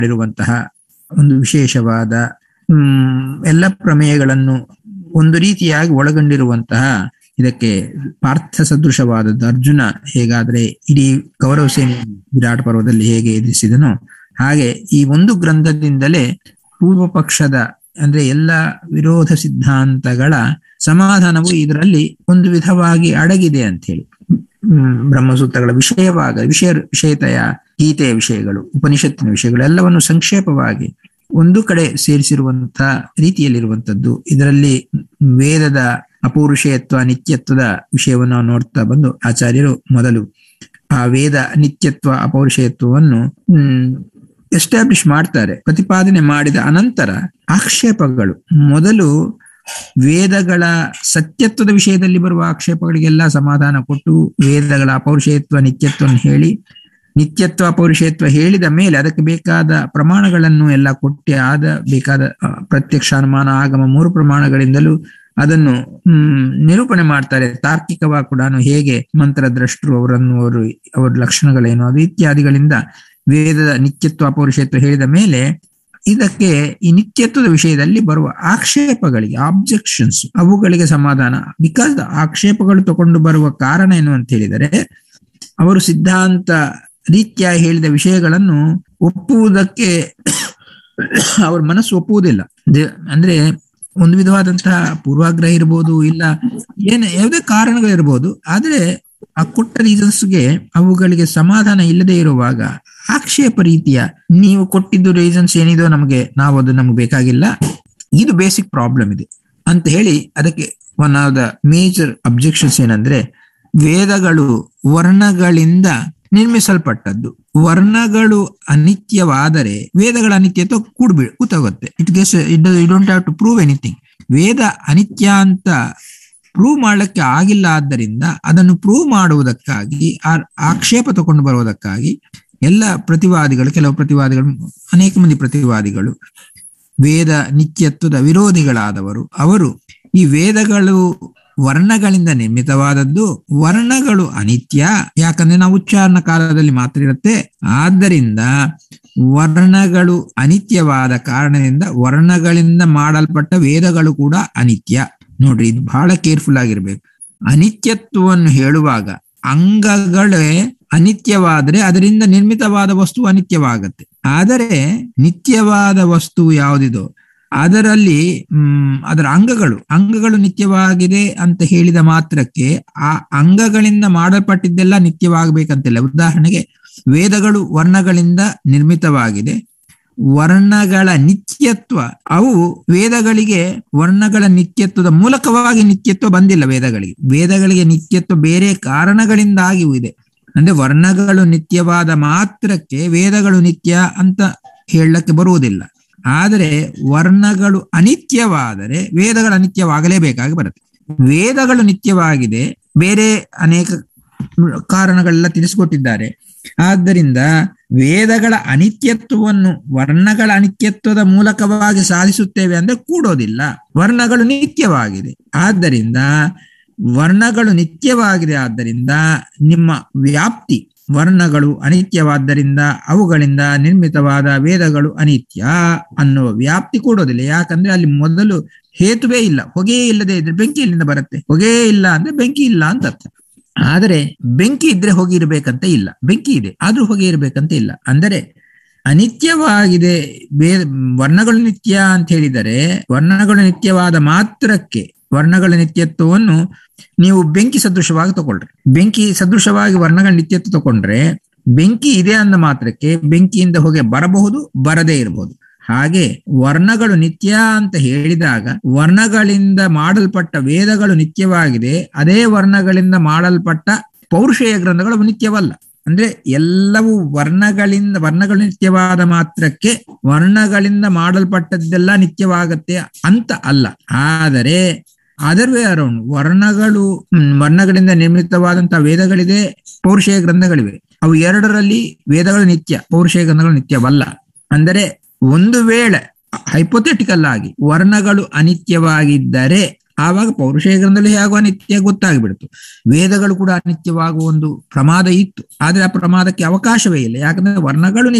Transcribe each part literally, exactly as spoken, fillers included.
ಮಾಡಿರುವಂತಹ ಒಂದು ವಿಶೇಷವಾದ ಹ್ಮ್ ಎಲ್ಲ ಪ್ರಮೇಯಗಳನ್ನು ಒಂದು ರೀತಿಯಾಗಿ ಒಳಗೊಂಡಿರುವಂತಹ ಇದಕ್ಕೆ ಪಾರ್ಥ ಸದೃಶವಾದದ್ದು. ಅರ್ಜುನ ಹೇಗಾದ್ರೆ ಇಡೀ ಕೌರವ ಸೇನೆ ವಿರಾಟ ಪರ್ವದಲ್ಲಿ ಹೇಗೆ ಎದುರಿಸಿದನೋ ಹಾಗೆ ಈ ಒಂದು ಗ್ರಂಥದಿಂದಲೇ ಪೂರ್ವ ಪಕ್ಷದ ಅಂದ್ರೆ ಎಲ್ಲ ವಿರೋಧ ಸಿದ್ಧಾಂತಗಳ ಸಮಾಧಾನವು ಇದರಲ್ಲಿ ಒಂದು ವಿಧವಾಗಿ ಅಡಗಿದೆ ಅಂತ ಹೇಳಿ. ಹ್ಮ್ ಬ್ರಹ್ಮಸೂತ್ರಗಳ ವಿಷಯವಾಗ ವಿಷಯ ವಿಷಯತೆಯ ಗೀತೆಯ ವಿಷಯಗಳು, ಉಪನಿಷತ್ತಿನ ವಿಷಯಗಳು ಎಲ್ಲವನ್ನು ಸಂಕ್ಷೇಪವಾಗಿ ಒಂದು ಕಡೆ ಸೇರಿಸಿರುವಂತಹ ರೀತಿಯಲ್ಲಿರುವಂತದ್ದು. ಇದರಲ್ಲಿ ವೇದದ ಅಪೌರುಷೇಯತ್ವ ನಿತ್ಯತ್ವದ ವಿಷಯವನ್ನು ನಾವು ನೋಡ್ತಾ ಬಂದು ಆಚಾರ್ಯರು ಮೊದಲು ಆ ವೇದ ನಿತ್ಯತ್ವ ಅಪೌರುಷೇಯತ್ವವನ್ನು ಹ್ಮ್ ಎಸ್ಟಾಬ್ಲಿಷ್ ಮಾಡ್ತಾರೆ. ಪ್ರತಿಪಾದನೆ ಮಾಡಿದ ಅನಂತರ ಆಕ್ಷೇಪಗಳು, ಮೊದಲು ವೇದಗಳ ಸತ್ಯತ್ವದ ವಿಷಯದಲ್ಲಿ ಬರುವ ಆಕ್ಷೇಪಗಳಿಗೆಲ್ಲ ಸಮಾಧಾನ ಕೊಟ್ಟು ವೇದಗಳ ಅಪೌರುಷೇಯತ್ವ ನಿತ್ಯತ್ವವನ್ನು ಹೇಳಿ, ನಿತ್ಯತ್ವ ಅಪೌರುಷೇಯತ್ವ ಹೇಳಿದ ಮೇಲೆ ಅದಕ್ಕೆ ಬೇಕಾದ ಪ್ರಮಾಣಗಳನ್ನು ಎಲ್ಲ ಕೊಟ್ಟು ಆದ ಬೇಕಾದ ಪ್ರತ್ಯಕ್ಷ ಅನುಮಾನ ಆಗಮ ಮೂರು ಪ್ರಮಾಣಗಳಿಂದಲೂ ಅದನ್ನು ಹ್ಮ್ ನಿರೂಪಣೆ ಮಾಡ್ತಾರೆ. ತಾರ್ಕಿಕವಾಗಿ ಕೂಡ ಹೇಗೆ ಮಂತ್ರದ್ರಷ್ಟರು ಅವರನ್ನು ಅವರು ಅವರ ಲಕ್ಷಣಗಳೇನು ಅದು ಇತ್ಯಾದಿಗಳಿಂದ ವೇದದ ನಿತ್ಯತ್ವ ಅಪೌರುಷೇಯತ್ವ ಹೇಳಿದ ಮೇಲೆ ಇದಕ್ಕೆ ಈ ನಿತ್ಯತ್ವದ ವಿಷಯದಲ್ಲಿ ಬರುವ ಆಕ್ಷೇಪಗಳಿಗೆ ಆಬ್ಜೆಕ್ಷನ್ಸ್ ಅವುಗಳಿಗೆ ಸಮಾಧಾನ. ಬಿಕಾಸ್ ಆಕ್ಷೇಪಗಳು ತಗೊಂಡು ಬರುವ ಕಾರಣ ಏನು ಅಂತ ಹೇಳಿದರೆ ಅವರು ಸಿದ್ಧಾಂತ ರೀತ್ಯ ಹೇಳಿದ ವಿಷಯಗಳನ್ನು ಒಪ್ಪುವುದಕ್ಕೆ ಅವ್ರ ಮನಸ್ಸು ಒಪ್ಪುವುದಿಲ್ಲ. ಅಂದ್ರೆ ಒಂದು ವಿಧವಾದಂತಹ ಪೂರ್ವಾಗ್ರಹ ಇರ್ಬೋದು, ಇಲ್ಲ ಏನ ಯಾವುದೇ ಕಾರಣಗಳಿರ್ಬೋದು, ಆದ್ರೆ ಆ ಕೊಟ್ಟ ರೀಸನ್ಸ್ಗೆ ಅವುಗಳಿಗೆ ಸಮಾಧಾನ ಇಲ್ಲದೆ ಇರುವಾಗ ಆಕ್ಷೇಪ ರೀತಿಯ ನೀವು ಕೊಟ್ಟಿದ್ದು ರೀಸನ್ಸ್ ಏನಿದೋ ನಮಗೆ ನಾವು ಅದು ನಮ್ಗೆ ಬೇಕಾಗಿಲ್ಲ, ಇದು ಬೇಸಿಕ್ ಪ್ರಾಬ್ಲಮ್ ಇದೆ ಅಂತ ಹೇಳಿ ಅದಕ್ಕೆ one of the major objections ಏನಂದ್ರೆ ವೇದಗಳು ವರ್ಣಗಳಿಂದ ನಿರ್ಮಿಸಲ್ಪಟ್ಟದ್ದು. ವರ್ಣಗಳು ಅನಿತ್ಯವಾದರೆ ವೇದಗಳ ಅನಿತ್ಯತ್ವ ಕೂಡ್ಬಿ ಕೂತಾಗುತ್ತೆ. It guess it you don't have to prove anything. ವೇದ ಅನಿತ್ಯ ಅಂತ ಪ್ರೂವ್ ಮಾಡ್ಲಿಕ್ಕೆ ಆಗಿಲ್ಲ, ಆದ್ದರಿಂದ ಅದನ್ನು ಪ್ರೂವ್ ಮಾಡುವುದಕ್ಕಾಗಿ ಆ ಆಕ್ಷೇಪ ತಗೊಂಡು ಬರುವುದಕ್ಕಾಗಿ ಎಲ್ಲ ಪ್ರತಿವಾದಿಗಳು, ಕೆಲವು ಪ್ರತಿವಾದಿಗಳು, ಅನೇಕ ಮಂದಿ ಪ್ರತಿವಾದಿಗಳು ವೇದ ನಿತ್ಯತ್ವದ ವಿರೋಧಿಗಳಾದವರು ಅವರು ಈ ವೇದಗಳು ವರ್ಣಗಳಿಂದ ನಿರ್ಮಿತವಾದದ್ದು, ವರ್ಣಗಳು ಅನಿತ್ಯ, ಯಾಕಂದ್ರೆ ನಾವು ಉಚ್ಚಾರಣ ಕಾಲದಲ್ಲಿ ಮಾತ್ರ ಇರುತ್ತೆ, ಆದ್ದರಿಂದ ವರ್ಣಗಳು ಅನಿತ್ಯವಾದ ಕಾರಣದಿಂದ ವರ್ಣಗಳಿಂದ ಮಾಡಲ್ಪಟ್ಟ ವೇದಗಳು ಕೂಡ ಅನಿತ್ಯ. ನೋಡ್ರಿ, ಇದು ಬಹಳ ಕೇರ್ಫುಲ್ ಆಗಿರ್ಬೇಕು. ಅನಿತ್ಯತ್ವವನ್ನು ಹೇಳುವಾಗ ಅಂಗಗಳೇ ಅನಿತ್ಯವಾದರೆ ಅದರಿಂದ ನಿರ್ಮಿತವಾದ ವಸ್ತು ಅನಿತ್ಯವಾಗತ್ತೆ. ಆದರೆ ನಿತ್ಯವಾದ ವಸ್ತು ಯಾವುದಿದೋ ಅದರಲ್ಲಿ ಹ್ಮ್ ಅದರ ಅಂಗಗಳು ಅಂಗಗಳು ನಿತ್ಯವಾಗಿದೆ ಅಂತ ಹೇಳಿದ ಮಾತ್ರಕ್ಕೆ ಆ ಅಂಗಗಳಿಂದ ಮಾಡಲ್ಪಟ್ಟಿದ್ದೆಲ್ಲ ನಿತ್ಯವಾಗಬೇಕಂತಿಲ್ಲ. ಉದಾಹರಣೆಗೆ ವೇದಗಳು ವರ್ಣಗಳಿಂದ ನಿರ್ಮಿತವಾಗಿದೆ, ವರ್ಣಗಳ ನಿತ್ಯತ್ವ ಅವು ವೇದಗಳಿಗೆ ವರ್ಣಗಳ ನಿತ್ಯತ್ವದ ಮೂಲಕವಾಗಿ ನಿತ್ಯತ್ವ ಬಂದಿಲ್ಲ. ವೇದಗಳಿಗೆ ವೇದಗಳಿಗೆ ನಿತ್ಯತ್ವ ಬೇರೆ ಕಾರಣಗಳಿಂದಾಗಿ ಇದೆ. ಅಂದ್ರೆ ವರ್ಣಗಳು ನಿತ್ಯವಾದ ಮಾತ್ರಕ್ಕೆ ವೇದಗಳು ನಿತ್ಯ ಅಂತ ಹೇಳಕ್ಕೆ ಬರುವುದಿಲ್ಲ. ಆದರೆ ವರ್ಣಗಳು ಅನಿತ್ಯವಾದರೆ ವೇದಗಳು ಅನಿತ್ಯವಾಗಲೇಬೇಕಾಗಿ ಬರುತ್ತೆ. ವೇದಗಳು ನಿತ್ಯವಾಗಿದೆ, ಬೇರೆ ಅನೇಕ ಕಾರಣಗಳೆಲ್ಲ ತಿಳಿಸಿಕೊಟ್ಟಿದ್ದಾರೆ. ಆದ್ದರಿಂದ ವೇದಗಳ ಅನಿತ್ಯತ್ವವನ್ನು ವರ್ಣಗಳ ಅನಿತ್ಯತ್ವದ ಮೂಲಕವಾಗಿ ಸಾಧಿಸುತ್ತೇವೆ ಅಂದ್ರೆ ಕೂಡೋದಿಲ್ಲ. ವರ್ಣಗಳು ನಿತ್ಯವಾಗಿದೆ, ಆದ್ದರಿಂದ ವರ್ಣಗಳು ನಿತ್ಯವಾಗಿದೆ, ಆದ್ದರಿಂದ ನಿಮ್ಮ ವ್ಯಾಪ್ತಿ ವರ್ಣಗಳು ಅನಿತ್ಯವಾದ್ದರಿಂದ ಅವುಗಳಿಂದ ನಿರ್ಮಿತವಾದ ವೇದಗಳು ಅನಿತ್ಯ ಅನ್ನುವ ವ್ಯಾಪ್ತಿ ಕೂಡೋದಿಲ್ಲ. ಯಾಕಂದ್ರೆ ಅಲ್ಲಿ ಮೊದಲು ಹೇತುವೇ ಇಲ್ಲ. ಹೊಗೆಯೇ ಇಲ್ಲದೆ ಇದ್ರೆ ಬೆಂಕಿ ಎಲ್ಲಿಂದ ಬರುತ್ತೆ? ಹೊಗೆಯೇ ಇಲ್ಲ ಅಂದ್ರೆ ಬೆಂಕಿ ಇಲ್ಲ ಅಂತ ಅರ್ಥ. ಆದರೆ ಬೆಂಕಿ ಇದ್ರೆ ಹೊಗೆ ಇರ್ಬೇಕಂತ ಇಲ್ಲ, ಬೆಂಕಿ ಇದೆ ಆದ್ರೂ ಹೊಗೆ ಇರ್ಬೇಕಂತ ಇಲ್ಲ. ಅಂದರೆ ಅನಿತ್ಯವಾಗಿದೆ, ಬೇ ವರ್ಣಗಳು ನಿತ್ಯ ಅಂತ ಹೇಳಿದರೆ ವರ್ಣಗಳು ನಿತ್ಯವಾದ ಮಾತ್ರಕ್ಕೆ ವರ್ಣಗಳ ನಿತ್ಯತ್ವವನ್ನು ನೀವು ಬೆಂಕಿ ಸದೃಶವಾಗಿ ತಗೊಳ್ರಿ. ಬೆಂಕಿ ಸದೃಶವಾಗಿ ವರ್ಣಗಳ ನಿತ್ಯತ್ವ ತಗೊಂಡ್ರೆ ಬೆಂಕಿ ಇದೆ ಅಂದ ಮಾತ್ರಕ್ಕೆ ಬೆಂಕಿಯಿಂದ ಹೊಗೆ ಬರಬಹುದು, ಬರದೇ ಇರಬಹುದು. ಹಾಗೆ ವರ್ಣಗಳು ನಿತ್ಯ ಅಂತ ಹೇಳಿದಾಗ ವರ್ಣಗಳಿಂದ ಮಾಡಲ್ಪಟ್ಟ ವೇದಗಳು ನಿತ್ಯವಾಗಿದೆ, ಅದೇ ವರ್ಣಗಳಿಂದ ಮಾಡಲ್ಪಟ್ಟ ಪೌರುಷೇಯ ಗ್ರಂಥಗಳು ನಿತ್ಯವಲ್ಲ. ಅಂದ್ರೆ ಎಲ್ಲವೂ ವರ್ಣಗಳಿಂದ ವರ್ಣಗಳು ನಿತ್ಯವಾದ ಮಾತ್ರಕ್ಕೆ ವರ್ಣಗಳಿಂದ ಮಾಡಲ್ಪಟ್ಟದ್ದೆಲ್ಲ ನಿತ್ಯವಾಗತ್ತೆ ಅಂತ ಅಲ್ಲ. ಆದರೆ ಅದರ್ ವೇ ಅರೌಂಡ್ ವರ್ಣಗಳು ವರ್ಣಗಳಿಂದ ನಿರ್ಮಿತವಾದಂತಹ ವೇದಗಳಿದೆ, ಪೌರುಷೇಯ ಗ್ರಂಥಗಳಿವೆ. ಅವು ಎರಡರಲ್ಲಿ ವೇದಗಳು ನಿತ್ಯ, ಪೌರುಷೇಯ ಗ್ರಂಥಗಳು ನಿತ್ಯವಲ್ಲ. ಅಂದರೆ ಒಂದು ವೇಳೆ ಹೈಪೋಥೆಟಿಕಲ್ ಆಗಿ ವರ್ಣಗಳು ಅನಿತ್ಯವಾಗಿದ್ದರೆ ಆವಾಗ ಪೌರುಷೇಯ ಗ್ರಂಥದಲ್ಲಿ ಹೇಗುವ ಅನಿತ್ಯ ಗೊತ್ತಾಗ್ಬಿಡ್ತು. ವೇದಗಳು ಕೂಡ ಅನಿತ್ಯವಾಗುವ ಒಂದು ಪ್ರಮಾದ ಇತ್ತು, ಆದ್ರೆ ಆ ಪ್ರಮಾದಕ್ಕೆ ಅವಕಾಶವೇ ಇಲ್ಲ. ಯಾಕಂದ್ರೆ ವರ್ಣಗಳು ನಿತ್ಯ,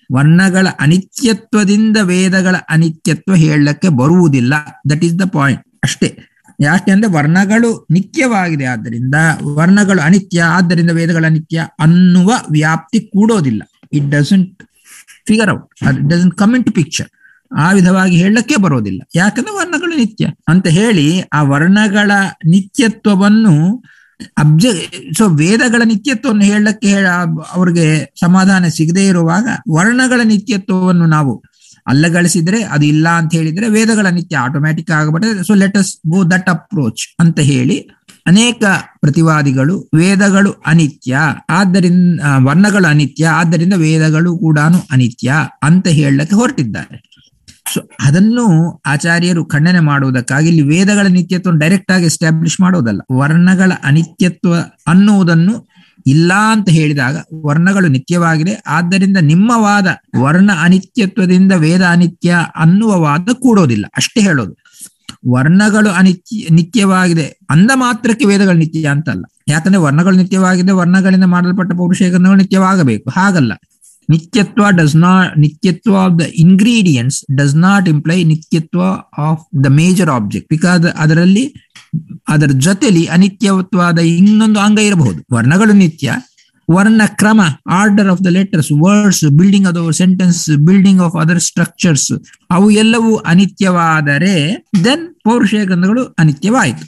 ವರ್ಣಗಳ ಅನಿತ್ಯತ್ವದಿಂದ ವೇದಗಳ ಅನಿತ್ಯತ್ವ ಹೇಳಕ್ಕೆ ಬರುವುದಿಲ್ಲ. ದಟ್ ಈಸ್ ದ ಪಾಯಿಂಟ್ ಅಷ್ಟೇ. ಯಾಕೆಂದ್ರೆ ವರ್ಣಗಳು ನಿತ್ಯವಾಗಿದೆ, ಆದ್ದರಿಂದ ವರ್ಣಗಳು ಅನಿತ್ಯ, ಆದ್ದರಿಂದ ವೇದಗಳ ಅನಿತ್ಯ ಅನ್ನುವ ವ್ಯಾಪ್ತಿ ಕೂಡೋದಿಲ್ಲ. It doesn't figure out, it doesn't come into picture. ಆ ವಿಧವಾಗಿ ಹೇಳಕ್ಕೆ ಬರೋದಿಲ್ಲ, ಯಾಕಂದ್ರೆ ವರ್ಣಗಳು ನಿತ್ಯ ಅಂತ ಹೇಳಿ ಆ ವರ್ಣಗಳ ನಿತ್ಯತ್ವವನ್ನು ಅಬ್ಜ ಸೊ ವೇದಗಳ ನಿತ್ಯತ್ವವನ್ನು ಹೇಳಕ್ಕೆ ಹೇಳ ಅವ್ರಿಗೆ ಸಮಾಧಾನ ಸಿಗದೇ ಇರುವಾಗ ವರ್ಣಗಳ ನಿತ್ಯತ್ವವನ್ನು ನಾವು ಅಲ್ಲಗಳಿಸಿದ್ರೆ, ಅದು ಇಲ್ಲ ಅಂತ ಹೇಳಿದ್ರೆ ವೇದಗಳ ನಿತ್ಯ ಆಟೋಮ್ಯಾಟಿಕ್ ಆಗಬಾರ್ದು. So let us go that approach ಅಂತ ಹೇಳಿ ಅನೇಕ ಪ್ರತಿವಾದಿಗಳು ವೇದಗಳು ಅನಿತ್ಯ, ಆದ್ದರಿಂದ ವರ್ಣಗಳು ಅನಿತ್ಯ, ಆದ್ದರಿಂದ ವೇದಗಳು ಕೂಡ ಅನಿತ್ಯ ಅಂತ ಹೇಳಕ್ಕೆ ಹೊರಟಿದ್ದಾರೆ. ಸೊ ಅದನ್ನು ಆಚಾರ್ಯರು ಖಂಡನೆ ಮಾಡುವುದಕ್ಕಾಗಿ ಇಲ್ಲಿ ವೇದಗಳ ನಿತ್ಯತ್ವ ಡೈರೆಕ್ಟ್ ಆಗಿ ಎಸ್ಟಾಬ್ಲಿಷ್ ಮಾಡೋದಲ್ಲ, ವರ್ಣಗಳ ಅನಿತ್ಯತ್ವ ಅನ್ನುವುದನ್ನು ಇಲ್ಲ ಅಂತ ಹೇಳಿದಾಗ ವರ್ಣಗಳು ನಿತ್ಯವಾಗಿದೆ, ಆದ್ದರಿಂದ ನಿಮ್ಮ ವಾದ ವರ್ಣ ಅನಿತ್ಯತ್ವದಿಂದ ವೇದ ಅನಿತ್ಯ ಅನ್ನುವ ವಾದ ಕೂಡೋದಿಲ್ಲ, ಅಷ್ಟೇ ಹೇಳೋದು. ವರ್ಣಗಳು ಅನಿತ್ಯ ನಿತ್ಯವಾಗಿದೆ ಅಂದ ಮಾತ್ರಕ್ಕೆ ವೇದಗಳು ನಿತ್ಯ ಅಂತಲ್ಲ. ಯಾಕಂದ್ರೆ ವರ್ಣಗಳು ನಿತ್ಯವಾಗಿದೆ, ವರ್ಣಗಳಿಂದ ಮಾಡಲ್ಪಟ್ಟ ಪೌರುಷೇಕರಣಗಳು ನಿತ್ಯವಾಗಬೇಕು, ಹಾಗಲ್ಲ. ನಿತ್ಯತ್ವ ಡಸ್ ನಾಟ್ ನಿತ್ಯತ್ವ of the ingredients does not imply ನಿತ್ಯತ್ವ of the major object, because ಅದರಲ್ಲಿ ಅದರ ಜೊತೆಲಿ ಅನಿತ್ಯತ್ವಾದ ಇನ್ನೊಂದು ಅಂಗ ಇರಬಹುದು. ವರ್ಣಗಳು ನಿತ್ಯ, ವರ್ಣ ಕ್ರಮ, order of the letters, words, building of sentence, building of other structures, ಅವು ಎಲ್ಲವೂ ಅನಿತ್ಯವಾದರೆ ದೆನ್ ಪೌರುಷೇಕರಣಗಳು ಅನಿತ್ಯವಾಯಿತು.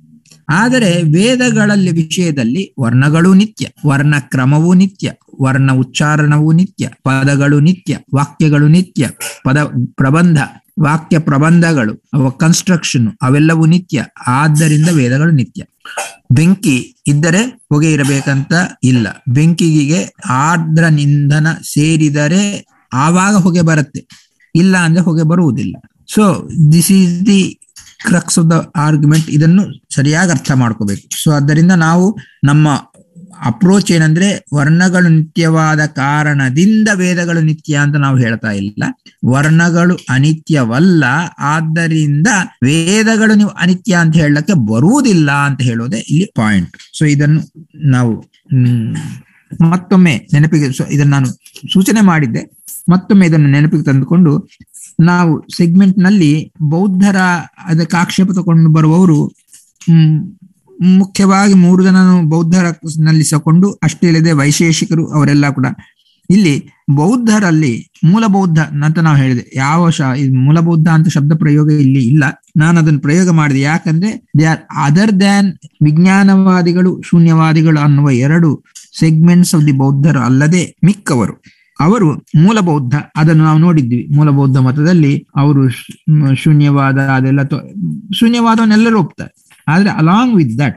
ಆದರೆ ವೇದಗಳಲ್ಲಿ ವಿಷಯದಲ್ಲಿ ವರ್ಣಗಳು ನಿತ್ಯ, ವರ್ಣ ಕ್ರಮವೂ ನಿತ್ಯ, ವರ್ಣ ಉಚ್ಚಾರಣವೂ ನಿತ್ಯ, ಪದಗಳು ನಿತ್ಯ, ವಾಕ್ಯಗಳು ನಿತ್ಯ, ಪದ ಪ್ರಬಂಧ ವಾಕ್ಯ ಪ್ರಬಂಧಗಳು ಅವ ಕನ್ಸ್ಟ್ರಕ್ಷನ್ ಅವೆಲ್ಲವೂ ನಿತ್ಯ, ಆದ್ದರಿಂದ ವೇದಗಳು ನಿತ್ಯ. ಬೆಂಕಿ ಇದ್ದರೆ ಹೊಗೆ ಇರಬೇಕಂತ ಇಲ್ಲ, ಬೆಂಕಿಗೆ ಆರ್ದ್ರ ಇಂಧನ ಸೇರಿದರೆ ಆವಾಗ ಹೊಗೆ ಬರುತ್ತೆ, ಇಲ್ಲ ಅಂದ್ರೆ ಹೊಗೆ ಬರುವುದಿಲ್ಲ. So this is the crux of the argument. ಇದನ್ನು ಸರಿಯಾಗಿ ಅರ್ಥ ಮಾಡ್ಕೋಬೇಕು. ಸೊ ಆದ್ದರಿಂದ ನಾವು ನಮ್ಮ ಅಪ್ರೋಚ್ ಏನಂದ್ರೆ ವರ್ಣಗಳು ನಿತ್ಯವಾದ ಕಾರಣದಿಂದ ವೇದಗಳು ನಿತ್ಯ ಅಂತ ನಾವು ಹೇಳ್ತಾ ಇಲ್ಲ, ವರ್ಣಗಳು ಅನಿತ್ಯವಲ್ಲ ಆದ್ದರಿಂದ ವೇದಗಳು ನೀವು ಅನಿತ್ಯ ಅಂತ ಹೇಳಕ್ಕೆ ಬರುವುದಿಲ್ಲ ಅಂತ ಹೇಳೋದೇ ಇಲ್ಲಿ ಪಾಯಿಂಟ್. ಸೊ ಇದನ್ನು ನಾವು ಹ್ಮ್ ಮತ್ತೊಮ್ಮೆ ನೆನಪಿಗೆ, ಇದನ್ನು ನಾನು ಸೂಚನೆ ಮಾಡಿದ್ದೆ, ಮತ್ತೊಮ್ಮೆ ಇದನ್ನು ನೆನಪಿಗೆ ತಂದುಕೊಂಡು ನಾವು ಸೆಗ್ಮೆಂಟ್ ನಲ್ಲಿ ಬೌದ್ಧರ ಅದಕ್ಕೆ ಆಕ್ಷೇಪ ತಗೊಂಡು ಬರುವವರು ಹ್ಮ್ ಮುಖ್ಯವಾಗಿ ಮೂರು ಜನ ಬೌದ್ಧರ ನಲ್ಲಿಸಿಕೊಂಡು ಅಷ್ಟೇ ಇಲ್ಲದೆ ವೈಶೇಷಿಕರು ಅವರೆಲ್ಲ ಕೂಡ. ಇಲ್ಲಿ ಬೌದ್ಧರಲ್ಲಿ ಮೂಲ ಬೌದ್ಧ ಅಂತ ನಾವು ಹೇಳಿದೆ, ಯಾವ ಶ ಮೂಲ ಬೌದ್ಧ ಅಂತ ಶಬ್ದ ಪ್ರಯೋಗ ಇಲ್ಲಿ ಇಲ್ಲ, ನಾನು ಅದನ್ನು ಪ್ರಯೋಗ ಮಾಡಿದೆ. ಯಾಕಂದ್ರೆ ದೇ ಆರ್ ಅದರ್ ದ್ಯಾನ್ ವಿಜ್ಞಾನವಾದಿಗಳು ಶೂನ್ಯವಾದಿಗಳು ಅನ್ನುವ ಎರಡು ಸೆಗ್ಮೆಂಟ್ಸ್ ಆಫ್ ದಿ ಬೌದ್ಧರು ಅಲ್ಲದೆ ಮಿಕ್ಕವರು ಅವರು ಮೂಲ ಬೌದ್ಧ. ಅದನ್ನು ನಾವು ನೋಡಿದ್ವಿ. ಮೂಲ ಬೌದ್ಧ ಮತದಲ್ಲಿ ಅವರು ಶೂನ್ಯವಾದ ಅದೆಲ್ಲ ಶೂನ್ಯವಾದವನ್ನೆಲ್ಲರೂ ಒಪ್ತಾರೆ. ಆದ್ರೆ ಅಲಾಂಗ್ ವಿತ್ ದಟ್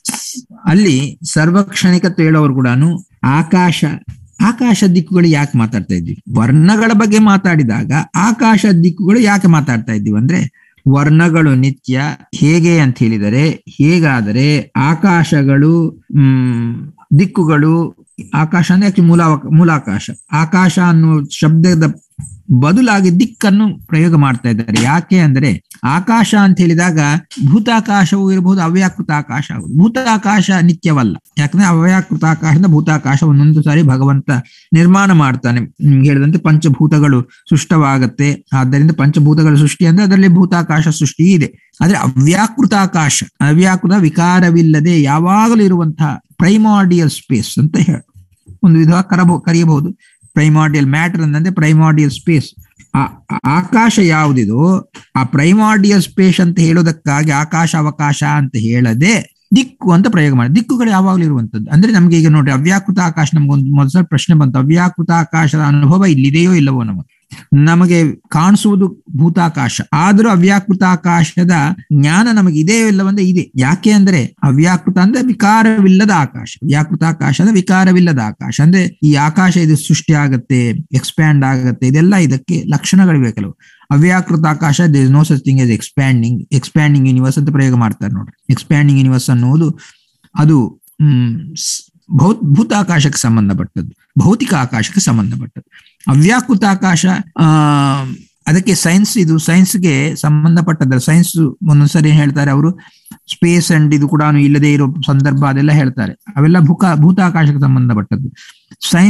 ಅಲ್ಲಿ ಸರ್ವಕ್ಷಣಿಕತ್ವ ಹೇಳೋರು ಕೂಡ ಆಕಾಶ ಆಕಾಶ ದಿಕ್ಕುಗಳು ಯಾಕೆ ಮಾತಾಡ್ತಾ ಇದ್ವಿ, ವರ್ಣಗಳ ಬಗ್ಗೆ ಮಾತಾಡಿದಾಗ ಆಕಾಶ ದಿಕ್ಕುಗಳು ಯಾಕೆ ಮಾತಾಡ್ತಾ ಇದ್ದೀವಿ ಅಂದ್ರೆ ವರ್ಣಗಳು ನಿತ್ಯ ಹೇಗೆ ಅಂತ ಹೇಳಿದರೆ, ಹೇಗಾದರೆ ಆಕಾಶಗಳು ಹ್ಮ್ ದಿಕ್ಕುಗಳು, ಆಕಾಶ ಅಂದ್ರೆ ಆಕ್ಚುಲಿ ಮೂಲ ಮೂಲಾಕಾಶ, ಆಕಾಶ ಅನ್ನುವ ಶಬ್ದದ ಬದಲಾಗಿ ದಿಕ್ಕನ್ನು ಪ್ರಯೋಗ ಮಾಡ್ತಾ ಇದ್ದಾರೆ. ಯಾಕೆ ಅಂದ್ರೆ ಆಕಾಶ ಅಂತ ಹೇಳಿದಾಗ ಭೂತಾಕಾಶವೂ ಇರಬಹುದು, ಅವ್ಯಾಕೃತ ಆಕಾಶ ಆಗುದು. ಭೂತಾಕಾಶ ನಿತ್ಯವಲ್ಲ, ಯಾಕಂದ್ರೆ ಅವ್ಯಾಕೃತ ಆಕಾಶದಿಂದ ಭೂತಾಕಾಶ ಒಂದೊಂದು ಸಾರಿ ಭಗವಂತ ನಿರ್ಮಾಣ ಮಾಡ್ತಾನೆ. ನಿಮ್ಗೆ ಹೇಳಿದಂತೆ ಪಂಚಭೂತಗಳು ಸೃಷ್ಟವಾಗತ್ತೆ, ಆದ್ದರಿಂದ ಪಂಚಭೂತಗಳ ಸೃಷ್ಟಿ ಅಂದ್ರೆ ಅದರಲ್ಲಿ ಭೂತಾಕಾಶ ಸೃಷ್ಟಿ ಇದೆ. ಆದ್ರೆ ಅವ್ಯಾಕೃತ ಆಕಾಶ, ಅವ್ಯಾಕೃತ ವಿಕಾರವಿಲ್ಲದೆ ಯಾವಾಗಲೂ ಇರುವಂತಹ ಪ್ರೈಮಾರ್ಡಿಯಲ್ ಸ್ಪೇಸ್ ಅಂತ ಹೇಳಿ ಒಂದು ವಿಧವಾಗಿ ಕರಬ ಕರೆಯಬಹುದು. ಪ್ರೈಮಾರ್ಡಿಯಲ್ ಮ್ಯಾಟರ್ ಅಂದ್ರೆ ಪ್ರೈಮಾರ್ಡಿಯಲ್ ಸ್ಪೇಸ್. ಆ ಆಕಾಶ ಯಾವುದಿದೋ ಆ ಪ್ರೈಮಾರ್ಡಿಯಲ್ ಸ್ಪೇಸ್ ಅಂತ ಹೇಳೋದಕ್ಕಾಗಿ ಆಕಾಶ ಅವಕಾಶ ಅಂತ ಹೇಳದೆ ದಿಕ್ಕು ಅಂತ ಪ್ರಯೋಗ ಮಾಡಿ. ದಿಕ್ಕುಗಳು ಯಾವಾಗಲೂ ಇರುವಂತದ್ದು. ಅಂದ್ರೆ ನಮ್ಗೆ ಈಗ ನೋಡ್ರಿ ಅವ್ಯಾಕೃತ ಆಕಾಶ, ನಮ್ಗೊಂದು ಮೊದಲ ಪ್ರಶ್ನೆ ಬಂತು, ಅವ್ಯಾಕೃತ ಆಕಾಶದ ಅನುಭವ ಇಲ್ಲಿದೆಯೋ ಇಲ್ಲವೋ ನಮಗೆ ನಮಗೆ ಕಾಣಿಸುವುದು ಭೂತಾಕಾಶ, ಆದ್ರೂ ಅವ್ಯಾಕೃತ ಆಕಾಶದ ಜ್ಞಾನ ನಮಗೆ ಇದೆಯೋ ಇಲ್ಲವಂದ್ರೆ ಇದೆ. ಯಾಕೆ ಅಂದ್ರೆ ಅವ್ಯಾಕೃತ ಅಂದ್ರೆ ವಿಕಾರವಿಲ್ಲದ ಆಕಾಶ, ವ್ಯಾಕೃತ ಆಕಾಶ ಅಂದ್ರೆ ವಿಕಾರವಿಲ್ಲದ ಆಕಾಶ. ಅಂದ್ರೆ ಈ ಆಕಾಶ ಇದು ಸೃಷ್ಟಿ ಆಗತ್ತೆ, ಎಕ್ಸ್ಪ್ಯಾಂಡ್ ಆಗತ್ತೆ, ಇದೆಲ್ಲ ಇದಕ್ಕೆ ಲಕ್ಷಣಗಳಿವೆ ಕೆಲವು. ಅವ್ಯಾಕೃತ ಆಕಾಶ there is no such thing as expanding expanding universe ಅಂತ ಪ್ರಯೋಗ ಮಾಡ್ತಾರೆ ನೋಡ್ರಿ. ಎಕ್ಸ್ಪ್ಯಾಂಡಿಂಗ್ ಯೂನಿವರ್ಸ್ ಅನ್ನುವುದು ಅದು ಹ್ಮ್ ಭೌ ಭೂತಾಕಾಶಕ್ಕೆ ಸಂಬಂಧಪಟ್ಟದ್ದು, ಭೌತಿಕ ಆಕಾಶಕ್ಕೆ ಸಂಬಂಧಪಟ್ಟದ್ದು. ಅವ್ಯಾಕೃತ ಆಕಾಶ ಆ ಅದಕ್ಕೆ ಸೈನ್ಸ್, ಇದು ಸೈನ್ಸ್ಗೆ ಸಂಬಂಧಪಟ್ಟದ್ದು. ಸೈನ್ಸ್ ಒಂದೊಂದ್ಸರಿ ಏನ್ ಹೇಳ್ತಾರೆ ಅವರು, ಸ್ಪೇಸ್ ಅಂಡ್ ಇದು ಕೂಡ ಇಲ್ಲದೆ ಇರೋ ಸಂದರ್ಭ ಅದೆಲ್ಲ ಹೇಳ್ತಾರೆ, ಅವೆಲ್ಲ ಭೂಕ ಭೂತಾಕಾಶಕ್ಕೆ ಸಂಬಂಧಪಟ್ಟದ್ದು. Science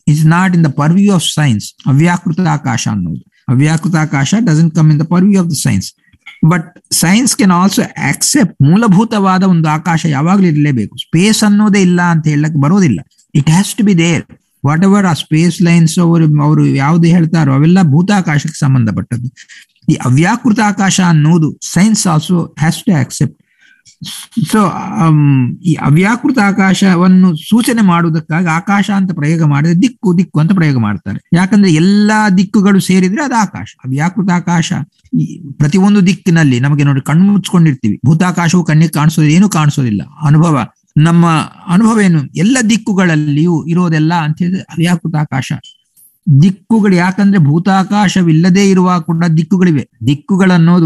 is not in the purview of science. ಅವ್ಯಾಕೃತ ಆಕಾಶ ಅನ್ನೋದು, ಅವ್ಯಾಕೃತ ಆಕಾಶ doesn't come in the purview of the science. But science can also accept ಮೂಲಭೂತವಾದ ಒಂದು ಆಕಾಶ ಯಾವಾಗ್ಲೂ ಇರಲೇಬೇಕು. ಸ್ಪೇಸ್ ಅನ್ನೋದೇ ಇಲ್ಲ ಅಂತ ಹೇಳಕ್ ಬರೋದಿಲ್ಲ. It has to be there. Whatever ಆ ಸ್ಪೇಸ್ ಲೈನ್ಸ್ ಅವರು ಅವರು ಯಾವ್ದು ಹೇಳ್ತಾರೋ ಅವೆಲ್ಲ ಭೂತಾಕಾಶಕ್ಕೆ ಸಂಬಂಧಪಟ್ಟದ್ದು. ಈ ಅವ್ಯಾಕೃತ ಆಕಾಶ ಅನ್ನೋದು science also has to accept. So ಈ ಅವ್ಯಾಕೃತ ಆಕಾಶವನ್ನು ಸೂಚನೆ ಮಾಡುವುದಕ್ಕಾಗಿ ಆಕಾಶ ಅಂತ ಪ್ರಯೋಗ ಮಾಡಿದ್ರೆ ದಿಕ್ಕು ದಿಕ್ಕು ಅಂತ ಪ್ರಯೋಗ ಮಾಡ್ತಾರೆ. ಯಾಕಂದ್ರೆ ಎಲ್ಲಾ ದಿಕ್ಕುಗಳು ಸೇರಿದ್ರೆ ಅದು ಆಕಾಶ. ಅವ್ಯಾಕೃತ ಆಕಾಶ ಈ ಪ್ರತಿಯೊಂದು ದಿಕ್ಕಿನಲ್ಲಿ ನಮಗೆ ನೋಡಿ ಕಣ್ಣು ಮುಚ್ಕೊಂಡಿರ್ತೀವಿ, ಭೂತಾಕಾಶವು ಕಣ್ಣಿಗೆ ಕಾಣಿಸೋದು, ಏನು ಕಾಣಿಸೋದಿಲ್ಲ. ಅನುಭವ, ನಮ್ಮ ಅನುಭವ ಏನು, ಎಲ್ಲ ದಿಕ್ಕುಗಳಲ್ಲಿಯೂ ಇರೋದೆಲ್ಲ ಅಂತ ಹೇಳಿದ್ರೆ ಅವ್ಯಾಕೃತ ಆಕಾಶ. ದಿಕ್ಕುಗಳು ಯಾಕಂದ್ರೆ ಭೂತಾಕಾಶವಿಲ್ಲದೆ ಇರುವ ಕೂಡ ದಿಕ್ಕುಗಳಿವೆ. ದಿಕ್ಕುಗಳನ್ನೋದು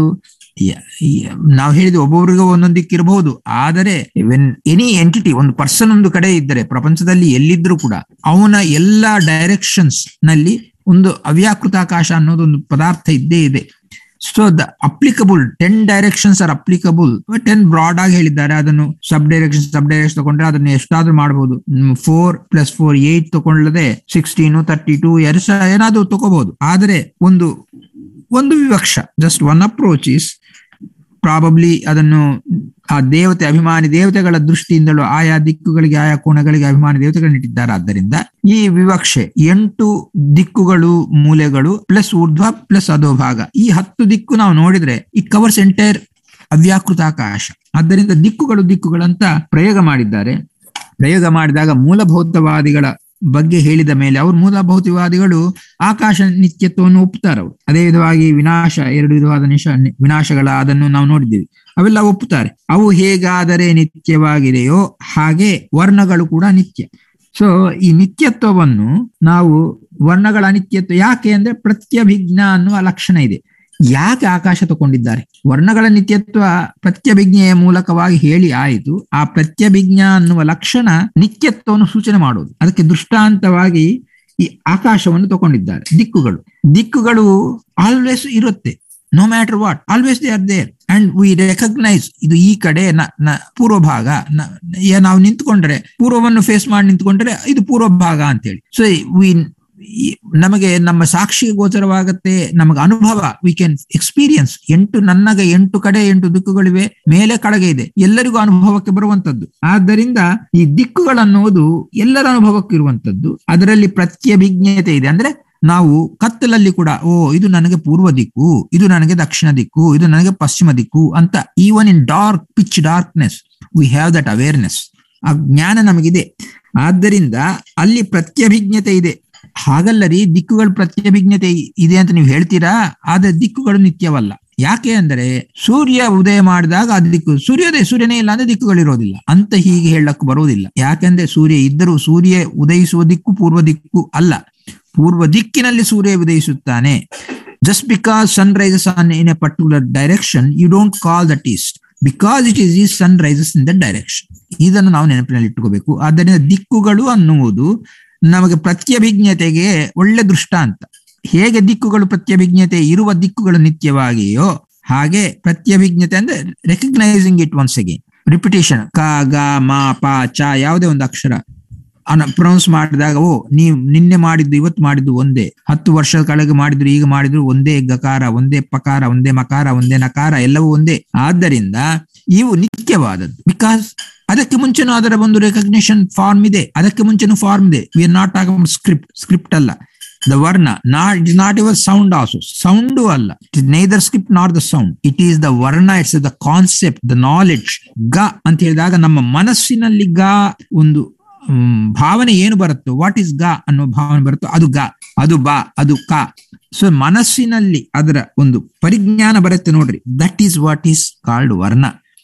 ನಾವು ಹೇಳಿದ್ವಿ, ಒಬ್ಬೊಬ್ಬರಿಗೂ ಒಂದೊಂದು ದಿಕ್ಕು ಇರಬಹುದು. ಆದರೆ ವೆನ್ ಎನಿ ಎಂಟಿಟಿ, ಒಂದು ಪರ್ಸನ್ ಒಂದು ಕಡೆ ಇದ್ದರೆ ಪ್ರಪಂಚದಲ್ಲಿ ಎಲ್ಲಿದ್ರೂ ಕೂಡ ಅವನ ಎಲ್ಲಾ ಡೈರೆಕ್ಷನ್ಸ್ ನಲ್ಲಿ ಒಂದು ಅವ್ಯಾಕೃತ ಆಕಾಶ ಅನ್ನೋದು ಒಂದು ಪದಾರ್ಥ ಇದ್ದೇ ಇದೆ. So the applicable ten directions are applicable. Ten broad ಆಗಿ ಹೇಳಿದ್ದಾರೆ, ಅದನ್ನು ಸಬ್ ಡೈರೆಕ್ಷನ್ ಸಬ್ ಡೈರೆಕ್ಷನ್ ತಗೊಂಡ್ರೆ ಅದನ್ನು ಎಷ್ಟಾದ್ರೂ ಮಾಡಬಹುದು. ಫೋರ್ ಪ್ಲಸ್ ಫೋರ್ ಏಟ್ ತಗೊಂಡ್ಲದೆ ಸಿಕ್ಸ್ಟೀನು ತರ್ಟಿ ಟೂ ಎರಡು ಏನಾದ್ರು ತಗೋಬಹುದು. ಆದರೆ ಒಂದು ಒಂದು ವಿವಕ್ಷ, just one approach is probably ಅದನ್ನು ಆ ದೇವತೆ ಅಭಿಮಾನಿ ದೇವತೆಗಳ ದೃಷ್ಟಿಯಿಂದಲೂ ಆಯಾ ದಿಕ್ಕುಗಳಿಗೆ ಆಯಾ ಕೋಣಗಳಿಗೆ ಅಭಿಮಾನಿ ದೇವತೆಗಳನ್ನ ಇಟ್ಟಿದ್ದಾರೆ. ಆದ್ದರಿಂದ ಈ ವಿವಕ್ಷೆ ಎಂಟು ದಿಕ್ಕುಗಳು ಮೂಲೆಗಳು ಪ್ಲಸ್ ಊರ್ಧ್ವ ಪ್ಲಸ್ ಅಧೋಭಾಗ, ಈ ಹತ್ತು ದಿಕ್ಕು ನಾವು ನೋಡಿದ್ರೆ ಇಟ್ ಕವರ್ಸ್ ಎಂಟೈರ್ ಅವ್ಯಾಕೃತ ಆಕಾಶ. ಆದ್ದರಿಂದ ದಿಕ್ಕುಗಳು ದಿಕ್ಕುಗಳಂತ ಪ್ರಯೋಗ ಮಾಡಿದ್ದಾರೆ. ಪ್ರಯೋಗ ಮಾಡಿದಾಗ ಮೂಲಭೌತವಾದಿಗಳ ಬಗ್ಗೆ ಹೇಳಿದ ಮೇಲೆ ಅವ್ರು ಮೂಲಭೌತವಾದಿಗಳು ಆಕಾಶ ನಿತ್ಯತ್ವವನ್ನು ಒಪ್ಪುತ್ತಾರೆ. ಅವರು ಅದೇ ವಿಧವಾಗಿ ವಿನಾಶ, ಎರಡು ವಿಧವಾದ ನಿಶ ವಿನಾಶಗಳ ಅದನ್ನು ನಾವು ನೋಡಿದ್ದೀವಿ, ಅವೆಲ್ಲ ಒಪ್ಪುತ್ತಾರೆ. ಅವು ಹೇಗಾದರೆ ನಿತ್ಯವಾಗಿದೆಯೋ ಹಾಗೆ ವರ್ಣಗಳು ಕೂಡ ನಿತ್ಯ. ಸೊ ಈ ನಿತ್ಯತ್ವವನ್ನು ನಾವು ವರ್ಣಗಳ ಅನಿತ್ಯತ್ವ ಯಾಕೆ ಅಂದ್ರೆ ಪ್ರತ್ಯಭಿಜ್ಞ ಅನ್ನುವ ಲಕ್ಷಣ ಇದೆ. ಯಾಕೆ ಆಕಾಶ ತಗೊಂಡಿದ್ದಾರೆ? ವರ್ಣಗಳ ನಿತ್ಯತ್ವ ಪ್ರತ್ಯಭಿಜ್ಞೆಯ ಮೂಲಕವಾಗಿ ಹೇಳಿ ಆಯಿತು. ಆ ಪ್ರತ್ಯಭಿಜ್ಞ ಅನ್ನುವ ಲಕ್ಷಣ ನಿತ್ಯತ್ವವನ್ನು ಸೂಚನೆ ಮಾಡುವುದು. ಅದಕ್ಕೆ ದೃಷ್ಟಾಂತವಾಗಿ ಈ ಆಕಾಶವನ್ನು ತಗೊಂಡಿದ್ದಾರೆ. ದಿಕ್ಕುಗಳು ದಿಕ್ಕುಗಳು ಆಲ್ವೇಸ್ ಇರುತ್ತೆ, no matter what, always they are there and we recognise. ಇದು ಈ ಕಡೆ ಪೂರ್ವ ಭಾಗ, ನಾವು ನಿಂತ್ಕೊಂಡ್ರೆ ಪೂರ್ವವನ್ನು ಫೇಸ್ ಮಾಡಿ ನಿಂತ್ಕೊಂಡ್ರೆ ಇದು ಪೂರ್ವ ಭಾಗ ಅಂತೇಳಿ. ಸೊ ವಿ ನಮಗೆ ನಮ್ಮ ಸಾಕ್ಷಿಗೆ ಗೋಚರವಾಗತ್ತೆ, ನಮಗೆ ಅನುಭವ, ವಿ ಕ್ಯಾನ್ ಎಕ್ಸ್ಪೀರಿಯನ್ಸ್. ಎಂಟು ನನ್ನಗೆ ಎಂಟು ಕಡೆ ಎಂಟು ದಿಕ್ಕುಗಳಿವೆ, ಮೇಲೆ ಕೆಳಗೆ ಇದೆ, ಎಲ್ಲರಿಗೂ ಅನುಭವಕ್ಕೆ ಬರುವಂತದ್ದು. ಆದ್ದರಿಂದ ಈ ದಿಕ್ಕುಗಳನ್ನುವುದು ಎಲ್ಲರ ಅನುಭವಕ್ಕೆ ಇರುವಂತದ್ದು. ಅದರಲ್ಲಿ ಪ್ರತ್ಯಭಿಜ್ಞತೆ ಇದೆ. ಅಂದ್ರೆ ನಾವು ಕತ್ತಲಲ್ಲಿ ಕೂಡ ಓ ಇದು ನನಗೆ ಪೂರ್ವ ದಿಕ್ಕು, ಇದು ನನಗೆ ದಕ್ಷಿಣ ದಿಕ್ಕು, ಇದು ನನಗೆ ಪಶ್ಚಿಮ ದಿಕ್ಕು ಅಂತ, even in dark pitch darkness we have that awareness. ಆ ಜ್ಞಾನ ನಮಗಿದೆ. ಆದ್ದರಿಂದ ಅಲ್ಲಿ ಪ್ರತ್ಯಭಿಜ್ಞತೆ ಇದೆ. ಹಾಗಲ್ಲರಿ ದಿಕ್ಕುಗಳು ಪ್ರತ್ಯಭಿಜ್ಞತೆ ಇದೆ ಅಂತ ನೀವು ಹೇಳ್ತೀರಾ, ಆದ್ರೆ ದಿಕ್ಕುಗಳು ನಿತ್ಯವಲ್ಲ. ಯಾಕೆ ಅಂದರೆ ಸೂರ್ಯ ಉದಯ ಮಾಡಿದಾಗ ಅದು ದಿಕ್ಕು, ಸೂರ್ಯೋದಯ ಸೂರ್ಯನೇ ಇಲ್ಲ ಅಂದ್ರೆ ದಿಕ್ಕುಗಳಿರೋದಿಲ್ಲ ಅಂತ ಹೀಗೆ ಹೇಳಕ್ ಬರೋದಿಲ್ಲ. ಯಾಕೆಂದ್ರೆ ಸೂರ್ಯ ಇದ್ದರೂ ಸೂರ್ಯ ಉದಯಿಸುವ ದಿಕ್ಕು ಪೂರ್ವ ದಿಕ್ಕು ಅಲ್ಲ, ಪೂರ್ವ ದಿಕ್ಕಿನಲ್ಲಿ ಸೂರ್ಯ ಉದಯಿಸುತ್ತಾನೆ. Just because sun rises on in a particular direction you don't call that east, because it is is sun rises in that direction. ಇದನ್ನು ನಾವು ನೆನಪಿನಲ್ಲಿ ಇಟ್ಟುಕೋಬೇಕು. ಆದ್ದರಿಂದ ದಿಕ್ಕುಗಳು ಅನ್ನುವುದು ನಮಗೆ ಪ್ರತ್ಯಭಿಜ್ಞತೆಗೆ ಒಳ್ಳೆ ದೃಷ್ಟಾಂತ. ಹೇಗೆ ದಿಕ್ಕುಗಳು ಪ್ರತ್ಯಭಿಜ್ಞತೆ ಇರುವ ದಿಕ್ಕುಗಳು ನಿತ್ಯವಾಗಿಯೋ ಹಾಗೆ ಪ್ರತ್ಯಭಿಜ್ಞತೆ ಅಂದ್ರೆ recognising it once again, repetition. ಕ ಗ ಮ ಪ ಚ ಯಾವುದೇ ಒಂದು ಅಕ್ಷರ ಅನ ಪ್ರೊನೌನ್ಸ್ ಮಾಡಿದಾಗ ಓ ನೀವು ನಿನ್ನೆ ಮಾಡಿದ್ದು ಇವತ್ತು ಮಾಡಿದ್ದು ಒಂದೇ, ಹತ್ತು ವರ್ಷದ ಕೆಳಗೆ ಮಾಡಿದ್ರು ಈಗ ಮಾಡಿದ್ರು ಒಂದೇ ಗಕಾರ, ಒಂದೇ ಪಕಾರ, ಒಂದೇ ಮಕಾರ, ಒಂದೇ ನಕಾರ, ಎಲ್ಲವೂ ಒಂದೇ. ಆದ್ದರಿಂದ ಇವು ನಿತ್ಯವಾದದ್ದು. ಬಿಕಾಸ್ ಅದಕ್ಕೆ ಮುಂಚೆನೂ ಅದರ ಒಂದು ರೆಕಗ್ನಿಷನ್ ಫಾರ್ಮ್ ಇದೆ, ಅದಕ್ಕೆ ಮುಂಚೆನೂ ಫಾರ್ಮ್ ಇದೆ. We are not talking about script. Script ಅಲ್ಲ ದ ವರ್ಣ, not it is not your sound also, sound ಅಲ್ಲ. It is neither script not the sound, it is the ವರ್ಣ, it's the concept, the knowledge. ಗ ಅಂತ ಹೇಳಿದಾಗ ನಮ್ಮ ಮನಸ್ಸಿನಲ್ಲಿ ಗ ಒಂದು ಭಾವನೆ ಏನು ಬರುತ್ತೋ, ವಾಟ್ ಇಸ್ ಗ ಅನ್ನೋ ಭಾವನೆ ಬರುತ್ತೋ ಅದು ಗ, ಅದು ಬಾ, ಅದು ಕ. ಸೊ ಮನಸ್ಸಿನಲ್ಲಿ ಅದರ ಒಂದು ಪರಿಜ್ಞಾನ ಬರುತ್ತೆ ನೋಡ್ರಿ, that is what is called ವರ್ಣ.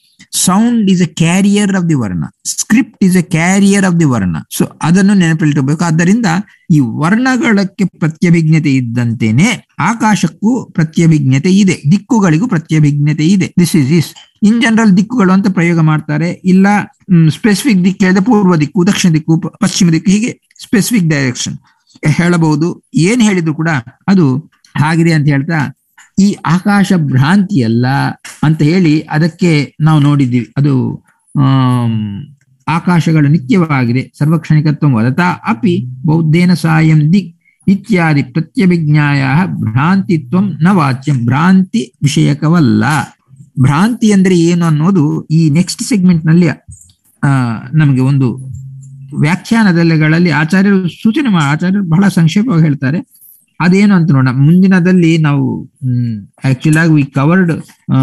Sound is a carrier of the ವರ್ಣ, script is a carrier of the ವರ್ಣ. ಸೊ ಅದನ್ನು ನೆನಪಿಟ್ಟಬೇಕು. ಆದ್ದರಿಂದ ಈ ವರ್ಣಗಳಕ್ಕೆ ಪ್ರತ್ಯಭಿಜ್ಞತೆ ಇದ್ದಂತೆಯೇ ಆಕಾಶಕ್ಕೂ ಪ್ರತ್ಯಭಿಜ್ಞತೆ ಇದೆ, ದಿಕ್ಕುಗಳಿಗೂ ಪ್ರತ್ಯಭಿಜ್ಞತೆ ಇದೆ. This is is in general ದಿಕ್ಕುಗಳು ಅಂತ ಪ್ರಯೋಗ ಮಾಡ್ತಾರೆ. ಇಲ್ಲ ಸ್ಪೆಸಿಫಿಕ್ ದಿಕ್ಕು ಹೇಳಿದ್ರೆ ಪೂರ್ವ ದಿಕ್ಕು, ದಕ್ಷಿಣ ದಿಕ್ಕು, ಪಶ್ಚಿಮ ದಿಕ್ಕು, ಹೀಗೆ ಸ್ಪೆಸಿಫಿಕ್ ಡೈರೆಕ್ಷನ್ ಹೇಳಬಹುದು. ಏನ್ ಹೇಳಿದ್ರು ಕೂಡ ಅದು ಹಾಗಿದೆ ಅಂತ ಹೇಳ್ತಾ ಈ ಆಕಾಶ ಭ್ರಾಂತಿ ಅಲ್ಲ ಅಂತ ಹೇಳಿ ಅದಕ್ಕೆ ನಾವು ನೋಡಿದ್ದೀವಿ. ಅದು ಆಮ್ ಆಕಾಶಗಳು ನಿತ್ಯವಾಗಿದೆ. ಸರ್ವಕ್ಷಣಿಕತ್ವ ವದತಾ ಅಪಿ ಬೌದ್ಧೇನ ಸಾಯಂ ದಿಕ್ ಇತ್ಯಾದಿ ಪ್ರತ್ಯಭಿಜ್ಞಾಯ ಭ್ರಾಂತಿತ್ವಂ ನ ವಾಚ್ಯಂ. ಭ್ರಾಂತಿ ವಿಷಯಕವಲ್ಲ. ಭ್ರಾಂತಿ ಅಂದ್ರೆ ಏನು ಅನ್ನೋದು ಈ ನೆಕ್ಸ್ಟ್ ಸೆಗ್ಮೆಂಟ್ ನಲ್ಲಿ ಆ ನಮಗೆ ಒಂದು ವ್ಯಾಖ್ಯಾನದಲ್ಲಿಗಳಲ್ಲಿ ಆಚಾರ್ಯರು ಸೂಚನೆ ಮಾ ಆಚಾರ್ಯರು ಬಹಳ ಸಂಕ್ಷೇಪವಾಗಿ ಹೇಳ್ತಾರೆ. ಅದೇನು ಅಂತ ನೋಡೋಣ. ಮುಂದಿನದಲ್ಲಿ ನಾವು ಹ್ಮ್ ಆಕ್ಚುಲ್ ಆಗಿ ವಿ ಕವರ್ಡ್ ಆ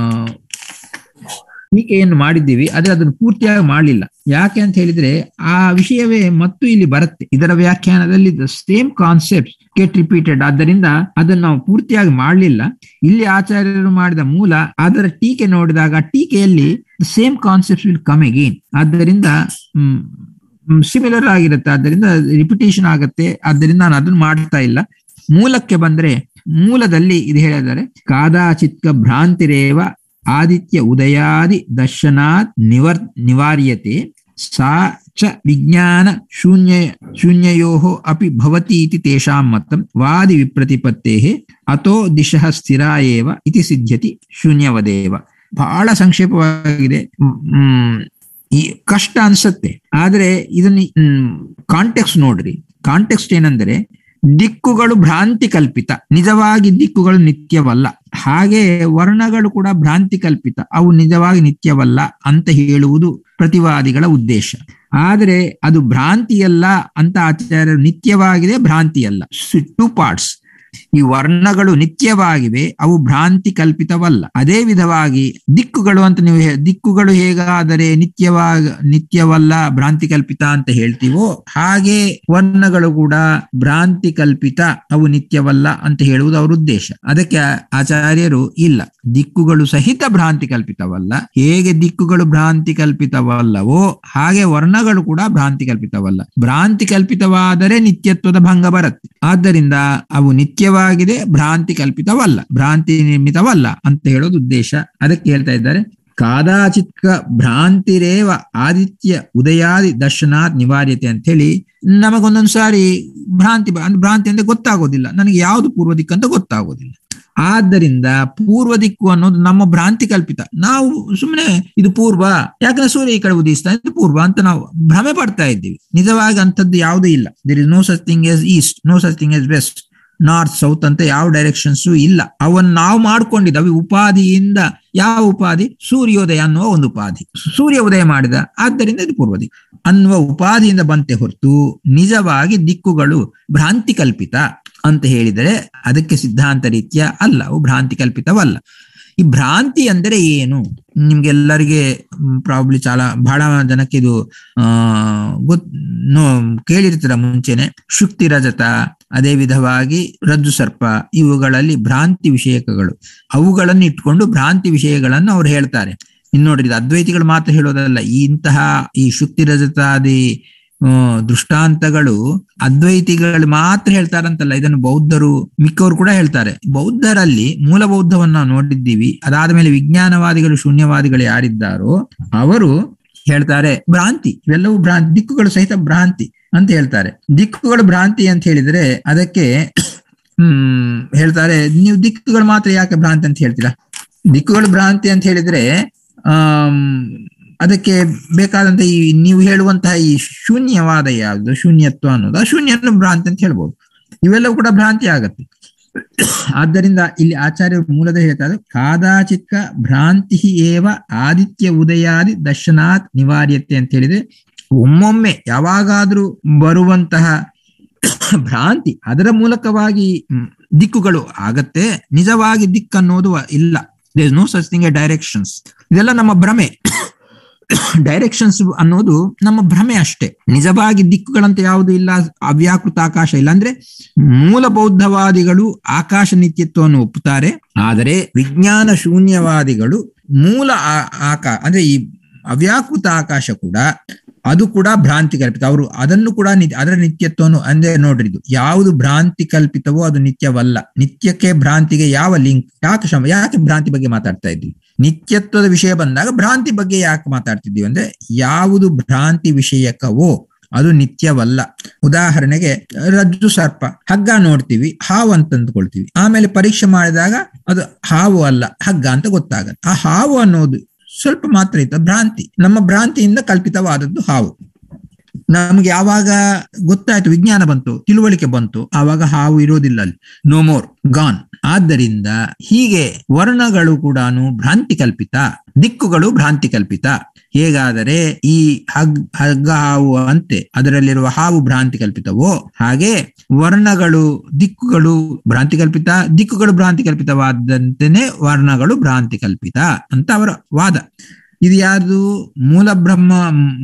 ಟೀಕೆಯನ್ನು ಮಾಡಿದ್ದೀವಿ, ಆದ್ರೆ ಅದನ್ನು ಪೂರ್ತಿಯಾಗಿ ಮಾಡಲಿಲ್ಲ. ಯಾಕೆ ಅಂತ ಹೇಳಿದ್ರೆ ಆ ವಿಷಯವೇ ಮತ್ತು ಇಲ್ಲಿ ಬರುತ್ತೆ. ಇದರ ವ್ಯಾಖ್ಯಾನದಲ್ಲಿ the same concept get repeated. ಆದ್ದರಿಂದ ಅದನ್ನು ನಾವು ಪೂರ್ತಿಯಾಗಿ ಮಾಡಲಿಲ್ಲ. ಇಲ್ಲಿ ಆಚಾರ್ಯರು ಮಾಡಿದ ಮೂಲ ಅದರ ಟೀಕೆ ನೋಡಿದಾಗ ಟೀಕೆಯಲ್ಲಿ the same concept will come again. ಆದ್ದರಿಂದ ಹ್ಮ್ ಸಿಮಿಲರ್ ಆಗಿರುತ್ತೆ, ಆದ್ದರಿಂದ ರಿಪಿಟೇಷನ್ ಆಗತ್ತೆ. ಆದ್ದರಿಂದ ನಾನು ಅದನ್ನು ಮಾಡ್ತಾ ಇಲ್ಲ. ಮೂಲಕ್ಕೆ ಬಂದ್ರೆ ಮೂಲದಲ್ಲಿ ಇದು ಹೇಳಿದರೆ ಕಾದಾಚಿತ್ಕ ಭ್ರಾಂತಿರೇವ ಆದಿತ್ಯ ಉದಯಾದಿ ದರ್ಶನಾತ್ ನಿವರ್ ನಿವಾರ್ಯತೆ ಸಾ ಚ ವಿಜ್ಞಾನ ಶೂನ್ಯ ಶೂನ್ಯಯೋಃ ಅಪಿ ಭವತಿ ಇತಿ ತೇಷಾಂ ಮತಂ ವಾದಿ ವಿಪ್ರತಿಪತ್ತೇಃ ಅತೋ ದಿಶಃ ಸ್ಥಿರ ಏವ ಇತಿ ಸಿದ್ಧ್ಯತಿ ಶೂನ್ಯವದೇವ. ಬಹಳ ಸಂಕ್ಷೇಪವಾಗಿದೆ, ಹ್ಮ್ ಈ ಕಷ್ಟ ಅನ್ಸತ್ತೆ. ಆದ್ರೆ ಇದನ್ನ ಕಾಂಟೆಕ್ಸ್ಟ್ ನೋಡ್ರಿ. ಕಾಂಟೆಕ್ಸ್ಟ್ ಏನಂದ್ರೆ ದಿಕ್ಕುಗಳು ಭ್ರಾಂತಿ ಕಲ್ಪಿತ, ನಿಜವಾಗಿ ದಿಕ್ಕುಗಳು ನಿತ್ಯವಲ್ಲ. ಹಾಗೆ ವರ್ಣಗಳು ಕೂಡ ಭ್ರಾಂತಿ ಕಲ್ಪಿತ, ಅವು ನಿಜವಾಗಿ ನಿತ್ಯವಲ್ಲ ಅಂತ ಹೇಳುವುದು ಪ್ರತಿವಾದಿಗಳ ಉದ್ದೇಶ. ಆದ್ರೆ ಅದು ಭ್ರಾಂತಿಯಲ್ಲ ಅಂತ ಆಚಾರ್ಯರು ನಿತ್ಯವಾಗಿದೆ, ಭ್ರಾಂತಿಯಲ್ಲ. To parts. ಈ ವರ್ಣಗಳು ನಿತ್ಯವಾಗಿವೆ, ಅವು ಭ್ರಾಂತಿ ಕಲ್ಪಿತವಲ್ಲ. ಅದೇ ವಿಧವಾಗಿ ದಿಕ್ಕುಗಳು ಅಂತ ನೀವು ದಿಕ್ಕುಗಳು ಹೇಗಾದರೆ ನಿತ್ಯವಾಗ ನಿತ್ಯವಲ್ಲ ಭ್ರಾಂತಿ ಕಲ್ಪಿತ ಅಂತ ಹೇಳ್ತೀವೋ, ಹಾಗೆ ವರ್ಣಗಳು ಕೂಡ ಭ್ರಾಂತಿ ಕಲ್ಪಿತ, ಅವು ನಿತ್ಯವಲ್ಲ ಅಂತ ಹೇಳುವುದು ಅವರ ಉದ್ದೇಶ. ಅದಕ್ಕೆ ಆಚಾರ್ಯರು ಇಲ್ಲ, ದಿಕ್ಕುಗಳು ಸಹಿತ ಭ್ರಾಂತಿ ಕಲ್ಪಿತವಲ್ಲ. ಹೇಗೆ ದಿಕ್ಕುಗಳು ಭ್ರಾಂತಿ ಕಲ್ಪಿತವಲ್ಲವೋ ಹಾಗೆ ವರ್ಣಗಳು ಕೂಡ ಭ್ರಾಂತಿ ಕಲ್ಪಿತವಲ್ಲ. ಭ್ರಾಂತಿ ಕಲ್ಪಿತವಾದರೆ ನಿತ್ಯತ್ವದ ಭಂಗ ಬರುತ್ತೆ. ಆದ್ದರಿಂದ ಅವು ನಿತ್ಯವಾಗಿದೆ, ಭ್ರಾಂತಿ ಕಲ್ಪಿತವಲ್ಲ, ಭ್ರಾಂತಿ ನಿರ್ಮಿತವಲ್ಲ ಅಂತ ಹೇಳೋದು ಉದ್ದೇಶ. ಅದಕ್ಕೆ ಹೇಳ್ತಾ ಇದ್ದಾರೆ ಕಾದಾಚಿತ್ಕ ಭ್ರಾಂತಿರೇವ ಆದಿತ್ಯ ಉದಯಾದಿ ದರ್ಶನಾತ್ ನಿವಾರ್ಯತೆ ಅಂತ ಹೇಳಿ. ನಮಗೊಂದೊಂದು ಸಾರಿ ಭ್ರಾಂತಿ ಭ್ರಾಂತಿ ಅಂದ್ರೆ ಗೊತ್ತಾಗೋದಿಲ್ಲ, ನನಗೆ ಯಾವುದು ಪೂರ್ವ ದಿಕ್ಕು ಅಂತ ಗೊತ್ತಾಗೋದಿಲ್ಲ. ಆದ್ದರಿಂದ ಪೂರ್ವ ದಿಕ್ಕು ಅನ್ನೋದು ನಮ್ಮ ಭ್ರಾಂತಿ ಕಲ್ಪಿತ. ನಾವು ಸುಮ್ಮನೆ ಇದು ಪೂರ್ವ, ಯಾಕಂದ್ರೆ ಸೂರ್ಯ ಈ ಕಡೆ ಉದಯಿಸ್ತಾ ಇದು ಪೂರ್ವ ಅಂತ ನಾವು ಭ್ರಮೆ ಪಡ್ತಾ ಇದ್ದೀವಿ. ನಿಜವಾಗಿ ಅಂಥದ್ದು ಯಾವುದೂ ಇಲ್ಲ. There is no such thing as east, no such thing as west, north, south ಅಂತ ಯಾವ ಡೈರೆಕ್ಷನ್ಸ್ ಇಲ್ಲ. ಅವನ್ನ ನಾವು ಮಾಡ್ಕೊಂಡಿದ್ದಾವೆ ಉಪಾಧಿಯಿಂದ. ಯಾವ ಉಪಾಧಿ? ಸೂರ್ಯೋದಯ ಅನ್ನುವ ಒಂದು ಉಪಾಧಿ. ಸೂರ್ಯ ಉದಯ ಮಾಡಿದ, ಆದ್ದರಿಂದ ಇದು ಪೂರ್ವ ದಿಕ್ಕು ಅನ್ನುವ ಉಪಾಧಿಯಿಂದ ಬಂತೆ ಹೊರತು ನಿಜವಾಗಿ ದಿಕ್ಕುಗಳು ಭ್ರಾಂತಿ ಕಲ್ಪಿತ ಅಂತ ಹೇಳಿದರೆ ಅದಕ್ಕೆ ಸಿದ್ಧಾಂತ ರೀತಿಯ ಅಲ್ಲ, ಅವು ಭ್ರಾಂತಿ ಕಲ್ಪಿತವಲ್ಲ. ಈ ಭ್ರಾಂತಿ ಅಂದರೆ ಏನು? ನಿಮ್ಗೆಲ್ಲರಿಗೆ ಪ್ರಾಬ್ಲಿ ಚಾಲ ಬಹಳ ಜನಕ್ಕೆ ಇದು ಆ ಗೊತ್ ನೋ ಕೇಳಿರ್ತೀರ ಮುಂಚೆನೆ. ಶುಕ್ತಿ ರಜತ, ಅದೇ ವಿಧವಾಗಿ ರಜ್ಜು ಸರ್ಪ, ಇವುಗಳಲ್ಲಿ ಭ್ರಾಂತಿ ವಿಷಯಕಗಳು. ಅವುಗಳನ್ನು ಇಟ್ಕೊಂಡು ಭ್ರಾಂತಿ ವಿಷಯಗಳನ್ನು ಅವ್ರು ಹೇಳ್ತಾರೆ. ಇನ್ನು ನೋಡ್ರಿ, ಇದು ಅದ್ವೈತಿಗಳು ಮಾತ್ರ ಹೇಳೋದಲ್ಲ. ಇಂತಹ ಈ ಶುಕ್ತಿ ರಜತಾದಿ ದೃಷ್ಟಾಂತಗಳು ಅದ್ವೈತಿಗಳು ಮಾತ್ರ ಹೇಳ್ತಾರಂತಲ್ಲ, ಇದನ್ನು ಬೌದ್ಧರು ಮಿಕ್ಕವರು ಕೂಡ ಹೇಳ್ತಾರೆ. ಬೌದ್ಧರಲ್ಲಿ ಮೂಲ ಬೌದ್ಧವನ್ನ ನಾವು ನೋಡಿದ್ದೀವಿ. ಅದಾದ್ಮೇಲೆ ವಿಜ್ಞಾನವಾದಿಗಳು ಶೂನ್ಯವಾದಿಗಳು ಯಾರಿದ್ದಾರೋ ಅವರು ಹೇಳ್ತಾರೆ ಭ್ರಾಂತಿ, ಇವೆಲ್ಲವೂ ಭ್ರಾಂತಿ, ದಿಕ್ಕುಗಳು ಸಹಿತ ಭ್ರಾಂತಿ ಅಂತ ಹೇಳ್ತಾರೆ. ದಿಕ್ಕುಗಳು ಭ್ರಾಂತಿ ಅಂತ ಹೇಳಿದ್ರೆ ಅದಕ್ಕೆ ಹ್ಮ್ ಹೇಳ್ತಾರೆ, ನೀವು ದಿಕ್ಕುಗಳು ಮಾತ್ರ ಯಾಕೆ ಭ್ರಾಂತಿ ಅಂತ ಹೇಳ್ತೀರಾ? ದಿಕ್ಕುಗಳು ಭ್ರಾಂತಿ ಅಂತ ಹೇಳಿದ್ರೆ ಆಮ್ ಅದಕ್ಕೆ ಬೇಕಾದಂತ ಈ ನೀವು ಹೇಳುವಂತಹ ಈ ಶೂನ್ಯವಾದ ಯಾವುದು, ಶೂನ್ಯತ್ವ ಅನ್ನೋದು, ಆ ಶೂನ್ಯನ ಭ್ರಾಂತಿ ಅಂತ ಹೇಳ್ಬೋದು. ಇವೆಲ್ಲವೂ ಕೂಡ ಭ್ರಾಂತಿ ಆಗತ್ತೆ. ಆದ್ದರಿಂದ ಇಲ್ಲಿ ಆಚಾರ್ಯರು ಮೂಲದ ಹೇಳ್ತಾರೆ ಕಾದಾಚಿತ್ಕ ಭ್ರಾಂತಿ ಏವ ಆದಿತ್ಯ ಉದಯಾದಿ ದರ್ಶನಾತ್ ನಿವಾರ್ಯತೆ ಅಂತ ಹೇಳಿದ್ರೆ ಒಮ್ಮೊಮ್ಮೆ ಯಾವಾಗಾದ್ರೂ ಬರುವಂತಹ ಭ್ರಾಂತಿ, ಅದರ ಮೂಲಕವಾಗಿ ದಿಕ್ಕುಗಳು ಆಗತ್ತೆ. ನಿಜವಾಗಿ ದಿಕ್ಕನ್ನೋದು ಇಲ್ಲ. There is no such thing a directions. ಇದೆಲ್ಲ ನಮ್ಮ ಭ್ರಮೆ. ಡೈರೆಕ್ಷನ್ಸ್ ಅನ್ನೋದು ನಮ್ಮ ಭ್ರಮೆ ಅಷ್ಟೇ. ನಿಜವಾಗಿ ದಿಕ್ಕುಗಳಂತ ಯಾವುದು ಇಲ್ಲ, ಅವ್ಯಾಕೃತ ಆಕಾಶ ಇಲ್ಲ. ಅಂದ್ರೆ ಮೂಲ ಬೌದ್ಧವಾದಿಗಳು ಆಕಾಶ ನಿತ್ಯತ್ವವನ್ನು ಒಪ್ಪುತ್ತಾರೆ. ಆದರೆ ವಿಜ್ಞಾನ ಶೂನ್ಯವಾದಿಗಳು ಮೂಲ ಆಕಾ ಅಂದ್ರೆ ಈ ಅವ್ಯಾಕೃತ ಆಕಾಶ ಕೂಡ ಅದು ಕೂಡ ಭ್ರಾಂತಿ ಕಲ್ಪಿತ. ಅವರು ಅದನ್ನು ಕೂಡ ಅದರ ನಿತ್ಯತ್ವವನ್ನು ಅಂದ್ರೆ ನೋಡ್ರಿ, ಇದು ಯಾವುದು ಭ್ರಾಂತಿ ಕಲ್ಪಿತವೋ ಅದು ನಿತ್ಯವಲ್ಲ. ನಿತ್ಯಕ್ಕೆ ಭ್ರಾಂತಿಗೆ ಯಾವ ಲಿಂಕ್? ಯಾಕೆ ಶ್ರಮ ಯಾಕೆ ಭ್ರಾಂತಿ ಬಗ್ಗೆ ಮಾತಾಡ್ತಾ ಇದ್ವಿ? ನಿತ್ಯತ್ವದ ವಿಷಯ ಬಂದಾಗ ಭ್ರಾಂತಿ ಬಗ್ಗೆ ಯಾಕೆ ಮಾತಾಡ್ತಿದ್ದೀವಿ ಅಂದ್ರೆ ಯಾವುದು ಭ್ರಾಂತಿ ವಿಷಯಕವೋ ಅದು ನಿತ್ಯವಲ್ಲ. ಉದಾಹರಣೆಗೆ ರಜ್ಜು ಸರ್ಪ, ಹಗ್ಗ ನೋಡ್ತೀವಿ, ಹಾವು ಅಂತ ಅಂದ್ಕೊಳ್ತೀವಿ. ಆಮೇಲೆ ಪರೀಕ್ಷೆ ಮಾಡಿದಾಗ ಅದು ಹಾವು ಅಲ್ಲ ಹಗ್ಗ ಅಂತ ಗೊತ್ತಾಗತ್ತೆ. ಆ ಹಾವು ಅನ್ನೋದು ಸ್ವಲ್ಪ ಮಾತ್ರ ಇತ್ತು, ಭ್ರಾಂತಿ. ನಮ್ಮ ಭ್ರಾಂತಿಯಿಂದ ಕಲ್ಪಿತವಾದದ್ದು ಹಾವು. ನಮ್ಗೆ ಯಾವಾಗ ಗೊತ್ತಾಯ್ತು, ವಿಜ್ಞಾನ ಬಂತು, ತಿಳುವಳಿಕೆ ಬಂತು, ಆವಾಗ ಹಾವು ಇರೋದಿಲ್ಲ ಅಲ್ಲಿ, ನೋ ಮೋರ್, ಗಾನ್. ಆದ್ದರಿಂದ ಹೀಗೆ ವರ್ಣಗಳು ಕೂಡ ಭ್ರಾಂತಿ ಕಲ್ಪಿತ, ದಿಕ್ಕುಗಳು ಭ್ರಾಂತಿ ಕಲ್ಪಿತ. ಹೇಗಾದರೆ ಈ ಹಗ್ ಹಗ್ಗ ಹಾವು ಅಂತೆ ಅದರಲ್ಲಿರುವ ಹಾವು ಭ್ರಾಂತಿ ಕಲ್ಪಿತವೋ, ಹಾಗೆ ವರ್ಣಗಳು ದಿಕ್ಕುಗಳು ಭ್ರಾಂತಿ ಕಲ್ಪಿತ, ದಿಕ್ಕುಗಳು ಭ್ರಾಂತಿ ಕಲ್ಪಿತವಾದಂತೆಯೇ ವರ್ಣಗಳು ಭ್ರಾಂತಿ ಕಲ್ಪಿತ ಅಂತ ಅವರ ವಾದ. ಇದು ಯಾರ್ದು? ಮೂಲ ಬ್ರಹ್ಮ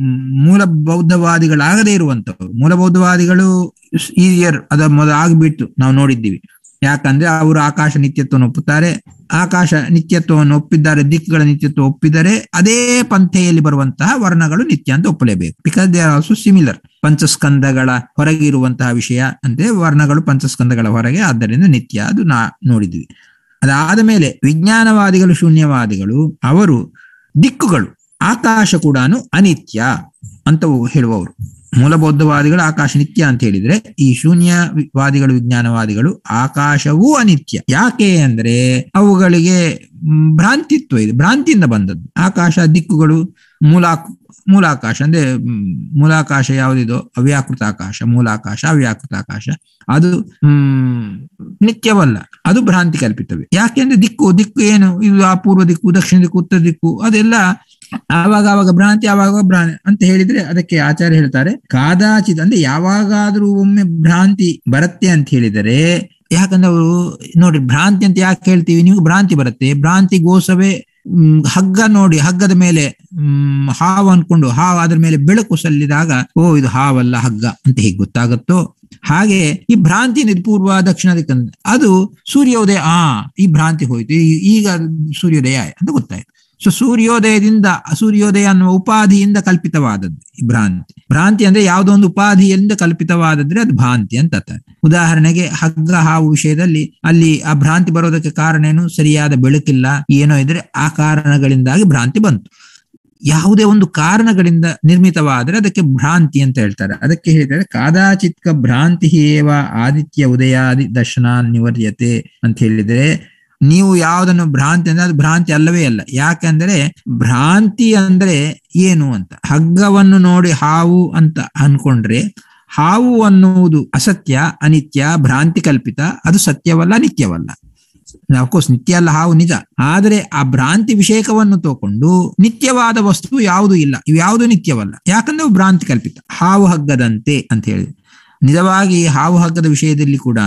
ಮೂಲ ಬೌದ್ಧವಾದಿಗಳಾಗದೇ ಇರುವಂತವ್ರು. ಮೂಲ ಬೌದ್ಧವಾದಿಗಳು ಈಸಿಯರ್ ಅದ ಮೊದಲು ಆಗ್ಬಿಟ್ಟು ನಾವು ನೋಡಿದ್ದೀವಿ. ಯಾಕಂದ್ರೆ ಅವರು ಆಕಾಶ ನಿತ್ಯತ್ವವನ್ನು ಒಪ್ಪುತ್ತಾರೆ, ಆಕಾಶ ನಿತ್ಯತ್ವವನ್ನು ಒಪ್ಪಿದ್ದಾರೆ, ದಿಕ್ಕುಗಳ ನಿತ್ಯತ್ವ ಒಪ್ಪಿದರೆ ಅದೇ ಪಂಥೆಯಲ್ಲಿ ಬರುವಂತಹ ವರ್ಣಗಳು ನಿತ್ಯ ಅಂತ ಒಪ್ಪಲೇಬೇಕು. Because they are also similar. ಪಂಚಸ್ಕಂದಗಳ ಹೊರಗೆ ಇರುವಂತಹ ವಿಷಯ ಅಂದ್ರೆ ವರ್ಣಗಳು ಪಂಚಸ್ಕಂದಗಳ ಹೊರಗೆ, ಆದ್ದರಿಂದ ನಿತ್ಯ, ಅದು ನಾ ನೋಡಿದ್ವಿ. ಅದಾದ ಮೇಲೆ ವಿಜ್ಞಾನವಾದಿಗಳು, ಶೂನ್ಯವಾದಿಗಳು, ಅವರು ದಿಕ್ಕುಗಳು, ಆಕಾಶ ಕೂಡ ಅನಿತ್ಯ ಅಂತ ಹೇಳುವವರು. ಮೂಲಬೌದ್ಧವಾದಿಗಳು ಆಕಾಶ ನಿತ್ಯ ಅಂತ ಹೇಳಿದ್ರೆ, ಈ ಶೂನ್ಯವಾದಿಗಳು, ವಿಜ್ಞಾನವಾದಿಗಳು ಆಕಾಶವೂ ಅನಿತ್ಯ. ಯಾಕೆ ಅಂದ್ರೆ ಅವುಗಳಿಗೆ ಭ್ರಾಂತಿತ್ವ ಇದೆ, ಭ್ರಾಂತಿಯಿಂದ ಬಂದದ್ದು. ಆಕಾಶ ದಿಕ್ಕುಗಳು ಮೂಲ ಮೂಲಾಕಾಶ ಅಂದ್ರೆ ಮೂಲಾಕಾಶ ಯಾವುದಿದೋ ಅವ್ಯಾಕೃತ ಆಕಾಶ, ಮೂಲಾಕಾಶ ಅವ್ಯಾಕೃತ ಆಕಾಶ, ಅದು ಹ್ಮ್ ನಿತ್ಯವಲ್ಲ, ಅದು ಭ್ರಾಂತಿ ಕಲ್ಪಿತವೆ. ಯಾಕೆಂದ್ರೆ ದಿಕ್ಕು ದಿಕ್ಕು ಏನು, ಇದು ಆ ಪೂರ್ವ ದಿಕ್ಕು, ದಕ್ಷಿಣ ದಿಕ್ಕು, ಉತ್ತರ ದಿಕ್ಕು, ಅದೆಲ್ಲ ಆವಾಗ ಆವಾಗ ಭ್ರಾಂತಿ, ಆವಾಗ ಭ್ರಾಂತಿ ಅಂತ ಹೇಳಿದ್ರೆ ಅದಕ್ಕೆ ಆಚಾರ್ಯ ಹೇಳ್ತಾರೆ ಕಾದಾಚಿತ್, ಅಂದ್ರೆ ಯಾವಾಗಾದ್ರೂ ಒಮ್ಮೆ ಭ್ರಾಂತಿ ಬರುತ್ತೆ ಅಂತ ಹೇಳಿದರೆ. ಯಾಕಂದ್ರೆ ಅವರು ನೋಡಿ, ಭ್ರಾಂತಿ ಅಂತ ಯಾಕೆ ಹೇಳ್ತೀವಿ, ನೀವು ಭ್ರಾಂತಿ ಬರುತ್ತೆ, ಭ್ರಾಂತಿ ಗೋಸವೇ ಹ್ಮ್ ಹಗ್ಗ ನೋಡಿ, ಹಗ್ಗದ ಮೇಲೆ ಹ್ಮ್ ಹಾವು ಅನ್ಕೊಂಡು ಹಾವು ಅದ್ರ ಮೇಲೆ ಬೆಳಕು ಸಲ್ಲಿದಾಗ ಓ ಇದು ಹಾವಲ್ಲ ಹಗ್ಗ ಅಂತ ಹೇಗೆ ಗೊತ್ತಾಗುತ್ತೋ, ಹಾಗೆ ಈ ಭ್ರಾಂತಿ ಪೂರ್ವ ದಕ್ಷಿಣ ದಿಕ್ಕಂದ ಅದು ಸೂರ್ಯೋದಯ, ಆ ಈ ಭ್ರಾಂತಿ ಹೋಯ್ತು, ಈಗ ಸೂರ್ಯೋದಯ ಅಂತ ಗೊತ್ತಾಯ್ತು. ಸೊ ಸೂರ್ಯೋದಯದಿಂದ, ಸೂರ್ಯೋದಯ ಅನ್ನುವ ಉಪಾಧಿಯಿಂದ ಕಲ್ಪಿತವಾದದ್ದು ಈ ಭ್ರಾಂತಿ. ಭ್ರಾಂತಿ ಅಂದ್ರೆ ಯಾವುದೋ ಒಂದು ಉಪಾಧಿಯಿಂದ ಕಲ್ಪಿತವಾದದ್ರೆ ಅದು ಭ್ರಾಂತಿ ಅಂತ. ಉದಾಹರಣೆಗೆ ಹಗ್ಗ ಹಾವು ವಿಷಯದಲ್ಲಿ ಅಲ್ಲಿ ಆ ಭ್ರಾಂತಿ ಬರೋದಕ್ಕೆ ಕಾರಣ ಏನು, ಸರಿಯಾದ ಬೆಳಕಿಲ್ಲ, ಏನೋ ಇದ್ರೆ ಆ ಕಾರಣಗಳಿಂದಾಗಿ ಭ್ರಾಂತಿ ಬಂತು. ಯಾವುದೇ ಒಂದು ಕಾರಣಗಳಿಂದ ನಿರ್ಮಿತವಾದರೆ ಅದಕ್ಕೆ ಭ್ರಾಂತಿ ಅಂತ ಹೇಳ್ತಾರೆ. ಅದಕ್ಕೆ ಹೇಳ್ತಾರೆ ಕಾದಾಚಿತ್ಕ ಭ್ರಾಂತಿ ಏವ ಆದಿತ್ಯ ಉದಯಾದಿ ದರ್ಶನ ನಿವರ್ಯತೆ ಅಂತ ಹೇಳಿದ್ರೆ, ನೀವು ಯಾವುದನ್ನು ಭ್ರಾಂತಿ ಅಂದ್ರೆ ಅದು ಭ್ರಾಂತಿ ಅಲ್ಲವೇ ಅಲ್ಲ. ಯಾಕಂದ್ರೆ ಭ್ರಾಂತಿ ಅಂದ್ರೆ ಏನು ಅಂತ, ಹಗ್ಗವನ್ನು ನೋಡಿ ಹಾವು ಅಂತ ಅನ್ಕೊಂಡ್ರೆ ಹಾವು ಅನ್ನುವುದು ಅಸತ್ಯ, ಅನಿತ್ಯ, ಭ್ರಾಂತಿ ಕಲ್ಪಿತ, ಅದು ಸತ್ಯವಲ್ಲ, ನಿತ್ಯವಲ್ಲ. ಅಫ್ಕೋರ್ಸ್ ನಿತ್ಯ ಅಲ್ಲ ಹಾವು, ನಿಜ. ಆದರೆ ಆ ಭ್ರಾಂತಿ ವಿಷಯಕವನ್ನು ತಗೊಂಡು ನಿತ್ಯವಾದ ವಸ್ತು ಯಾವುದು ಇಲ್ಲ, ಇವು ಯಾವುದು ನಿತ್ಯವಲ್ಲ, ಯಾಕಂದ್ರೆ ಅವು ಭ್ರಾಂತಿ ಕಲ್ಪಿತ. ಹಾವು ಹಗ್ಗದಂತೆ ಅಂತ ಹೇಳಿದೆ. ನಿಜವಾಗಿ ಹಾವು ಹಗ್ಗದ ವಿಷಯದಲ್ಲಿ ಕೂಡ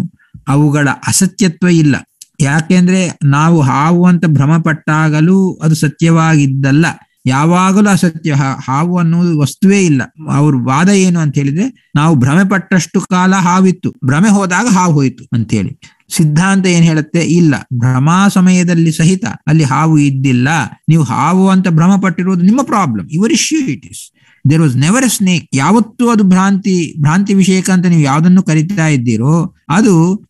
ಅವುಗಳ ಅಸತ್ಯತ್ವ ಇಲ್ಲ. ಯಾಕೆಂದ್ರೆ ನಾವು ಹಾವು ಅಂತ ಭ್ರಮ ಪಟ್ಟಾಗಲೂ ಅದು ಸತ್ಯವಾಗಿದ್ದಲ್ಲ, ಯಾವಾಗಲೂ ಅಸತ್ಯ. ಹಾವು ಅನ್ನುವುದು ವಸ್ತುವೇ ಇಲ್ಲ. ಅವ್ರ ವಾದ ಏನು ಅಂತ ಹೇಳಿದ್ರೆ, ನಾವು ಭ್ರಮೆ ಪಟ್ಟಷ್ಟು ಕಾಲ ಹಾವಿತ್ತು, ಭ್ರಮೆ ಹೋದಾಗ ಹಾವು ಹೋಯ್ತು ಅಂತ ಹೇಳಿ. ಸಿದ್ಧಾಂತ ಏನ್ ಹೇಳುತ್ತೆ, ಇಲ್ಲ, ಭ್ರಮಾ ಸಮಯದಲ್ಲಿ ಸಹಿತ ಅಲ್ಲಿ ಹಾವು ಇದ್ದಿಲ್ಲ, ನೀವು ಹಾವು ಅಂತ ಭ್ರಮ ಪಟ್ಟಿರೋದು ನಿಮ್ಮ problem, your issue it is. There was never a snake. ಯಾವತ್ತೂ ಅದು ಭ್ರಾಂತಿ, ಭ್ರಾಂತಿ ವಿಷಯಕ ಅಂತ ನೀವು ಯಾವ್ದನ್ನು ಕರಿತಾ ಇದ್ದೀರೋ ಅದು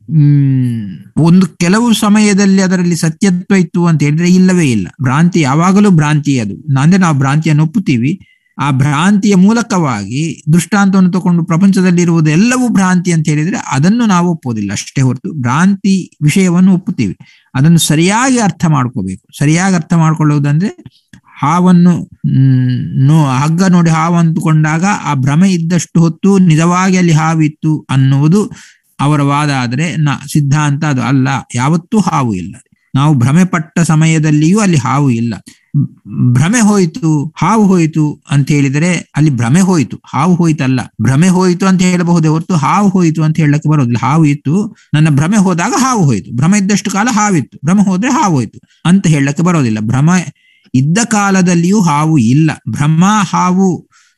ಹ್ಮ್ ಒಂದು ಕೆಲವು ಸಮಯದಲ್ಲಿ ಅದರಲ್ಲಿ ಸತ್ಯತ್ವ ಇತ್ತು ಅಂತ ಹೇಳಿದ್ರೆ ಇಲ್ಲವೇ ಇಲ್ಲ. ಭ್ರಾಂತಿ ಯಾವಾಗಲೂ ಭ್ರಾಂತಿ. ಅದು ಅಂದ್ರೆ ನಾವು ಭ್ರಾಂತಿಯನ್ನು ಒಪ್ಪುತ್ತೀವಿ, ಆ ಭ್ರಾಂತಿಯ ಮೂಲಕವಾಗಿ ದೃಷ್ಟಾಂತವನ್ನು ತಗೊಂಡು ಪ್ರಪಂಚದಲ್ಲಿರುವುದು ಎಲ್ಲವೂ ಭ್ರಾಂತಿ ಅಂತ ಹೇಳಿದ್ರೆ ಅದನ್ನು ನಾವು ಒಪ್ಪೋದಿಲ್ಲ ಅಷ್ಟೇ ಹೊರತು, ಭ್ರಾಂತಿ ವಿಷಯವನ್ನು ಒಪ್ಪುತ್ತೀವಿ. ಅದನ್ನು ಸರಿಯಾಗಿ ಅರ್ಥ ಮಾಡ್ಕೋಬೇಕು. ಸರಿಯಾಗಿ ಅರ್ಥ ಮಾಡ್ಕೊಳ್ಳೋದಂದ್ರೆ, ಹಾವನ್ನು ಹ್ಮ್ ನೋ ಹಗ್ಗ ನೋಡಿ ಹಾವು ಅಂದುಕೊಂಡಾಗ ಆ ಭ್ರಮೆ ಇದ್ದಷ್ಟು ಹೊತ್ತು ನಿಜವಾಗಿ ಅಲ್ಲಿ ಹಾವಿತ್ತು ಅನ್ನುವುದು ಅವರ ವಾದ. ಆದ್ರೆ ನ ಸಿದ್ಧಾಂತ ಅದು ಅಲ್ಲ, ಯಾವತ್ತೂ ಹಾವು ಇಲ್ಲ. ನಾವು ಭ್ರಮೆ ಪಟ್ಟ ಸಮಯದಲ್ಲಿಯೂ ಅಲ್ಲಿ ಹಾವು ಇಲ್ಲ. ಭ್ರಮೆ ಹೋಯ್ತು ಹಾವು ಹೋಯ್ತು ಅಂತ ಹೇಳಿದರೆ ಅಲ್ಲಿ ಭ್ರಮೆ ಹೋಯ್ತು, ಹಾವು ಹೋಯ್ತಲ್ಲ. ಭ್ರಮೆ ಹೋಯ್ತು ಅಂತ ಹೇಳಬಹುದೇ ಹೊರತು ಹಾವು ಹೋಯ್ತು ಅಂತ ಹೇಳಕ್ಕೆ ಬರೋದಿಲ್ಲ. ಹಾವು ಇತ್ತು, ನನ್ನ ಭ್ರಮೆ ಹೋದಾಗ ಹಾವು ಹೋಯ್ತು, ಭ್ರಮೆ ಇದ್ದಷ್ಟು ಕಾಲ ಹಾವಿತ್ತು, ಭ್ರಮೆ ಹೋದ್ರೆ ಹಾವು ಹೋಯ್ತು ಅಂತ ಹೇಳಕ್ಕೆ ಬರೋದಿಲ್ಲ. ಭ್ರಮ ಇದ್ದ ಕಾಲದಲ್ಲಿಯೂ ಹಾವು ಇಲ್ಲ. ಭ್ರಮ ಹಾವು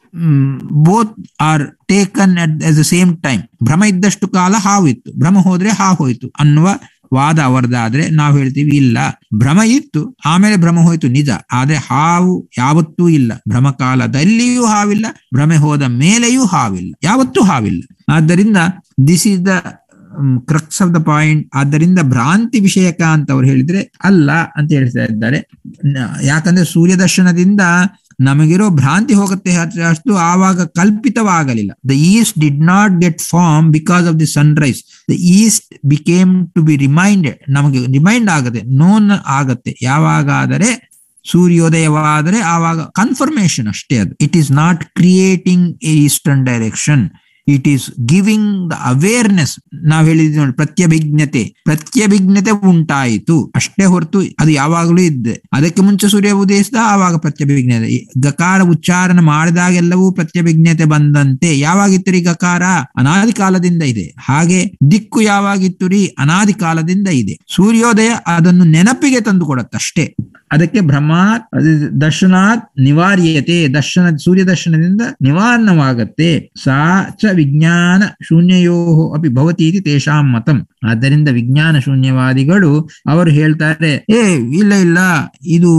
both are taken at the same time. ಭ್ರಮ ಇದ್ದಷ್ಟು ಕಾಲ ಹಾವು ಇತ್ತು, ಭ್ರಮ ಹೋದ್ರೆ ಹಾವು ಹೋಯ್ತು ಅನ್ನುವ ವಾದ ಅವರದಾದ್ರೆ ನಾವು ಹೇಳ್ತೀವಿ ಇಲ್ಲ, ಭ್ರಮ ಇತ್ತು ಆಮೇಲೆ ಭ್ರಮ ಹೋಯ್ತು ನಿಜ, ಆದ್ರೆ ಹಾವು ಯಾವತ್ತೂ ಇಲ್ಲ. ಭ್ರಮ ಕಾಲದಲ್ಲಿಯೂ ಹಾವಿಲ್ಲ, ಭ್ರಮೆ ಹೋದ ಮೇಲೆಯೂ ಹಾವಿಲ್ಲ, ಯಾವತ್ತೂ ಹಾವಿಲ್ಲ. ಆದ್ದರಿಂದ this is the crux of the point. ಆದ್ದರಿಂದ ಭ್ರಾಂತಿ ವಿಷಯಕ ಅಂತ ಅವ್ರು ಹೇಳಿದ್ರೆ ಅಲ್ಲ ಅಂತ ಹೇಳ್ತಾ ಇದ್ದಾರೆ. ಯಾಕಂದ್ರೆ ಸೂರ್ಯ ದರ್ಶನದಿಂದ ನಮಗಿರೋ ಭ್ರಾಂತಿ ಹೋಗುತ್ತೆ ಅಷ್ಟು, ಆವಾಗ ಕಲ್ಪಿತವಾಗಲಿಲ್ಲ. The east did not get form because of the sunrise. The east became to be reminded. ನಮಗೆ ರಿಮೈಂಡ್ ಆಗತ್ತೆ, ನೋನ್ ಆಗತ್ತೆ ಯಾವಾಗಾದರೆ ಸೂರ್ಯೋದಯವಾದರೆ ಆವಾಗ ಕನ್ಫರ್ಮೇಶನ್ ಅಷ್ಟೇ ಅದು. It is not creating a eastern direction, it is giving the awareness. ನಾವ್ ಹೇಳಿದ್ವಿ ನೋಡಿ, ಪ್ರತ್ಯಭಿಜ್ಞತೆ ಪ್ರತ್ಯಭಿಜ್ಞತೆ ಉಂಟಾಯಿತು ಅಷ್ಟೇ ಹೊರತು ಅದು ಯಾವಾಗಲೂ ಇದ್ದೆ. ಅದಕ್ಕೆ ಮುಂಚೆ ಸೂರ್ಯ ಉದಯಿಸಿದ ಆವಾಗ ಪ್ರತ್ಯಭಿಜ್ಞತೆ, ಗಕಾರ ಉಚ್ಚಾರಣ ಮಾಡಿದಾಗೆಲ್ಲವೂ ಪ್ರತ್ಯಭಿಜ್ಞತೆ ಬಂದಂತೆ. ಯಾವಾಗಿತ್ತು ರೀ ಗಕಾರ? ಅನಾದಿ ಕಾಲದಿಂದ ಇದೆ. ಹಾಗೆ ದಿಕ್ಕು ಯಾವಾಗಿತ್ತು ರೀ? ಅನಾದಿ ಕಾಲದಿಂದ ಇದೆ. ಸೂರ್ಯೋದಯ ಅದನ್ನು ನೆನಪಿಗೆ ತಂದು ಕೊಡತ್ತಷ್ಟೇ. ಅದಕ್ಕೆ ಭ್ರಮಾತ್ ದರ್ಶನಾತ್ ನಿವಾರ್ಯತೆ, ದರ್ಶನ ಸೂರ್ಯ ದರ್ಶನದಿಂದ ನಿವಾರಣವಾಗತ್ತೆ. ಸಾ ಚ ವಿಜ್ಞಾನ ಶೂನ್ಯಯೋ ಅಪಿ ಭವತಿ ಇತಿ ತೇಷಾಂ ಮತಂ. ಆದ್ದರಿಂದ ವಿಜ್ಞಾನ ಶೂನ್ಯವಾದಿಗಳು ಅವರು ಹೇಳ್ತಾರೆ, ಏ ಇಲ್ಲ ಇಲ್ಲ ಇದು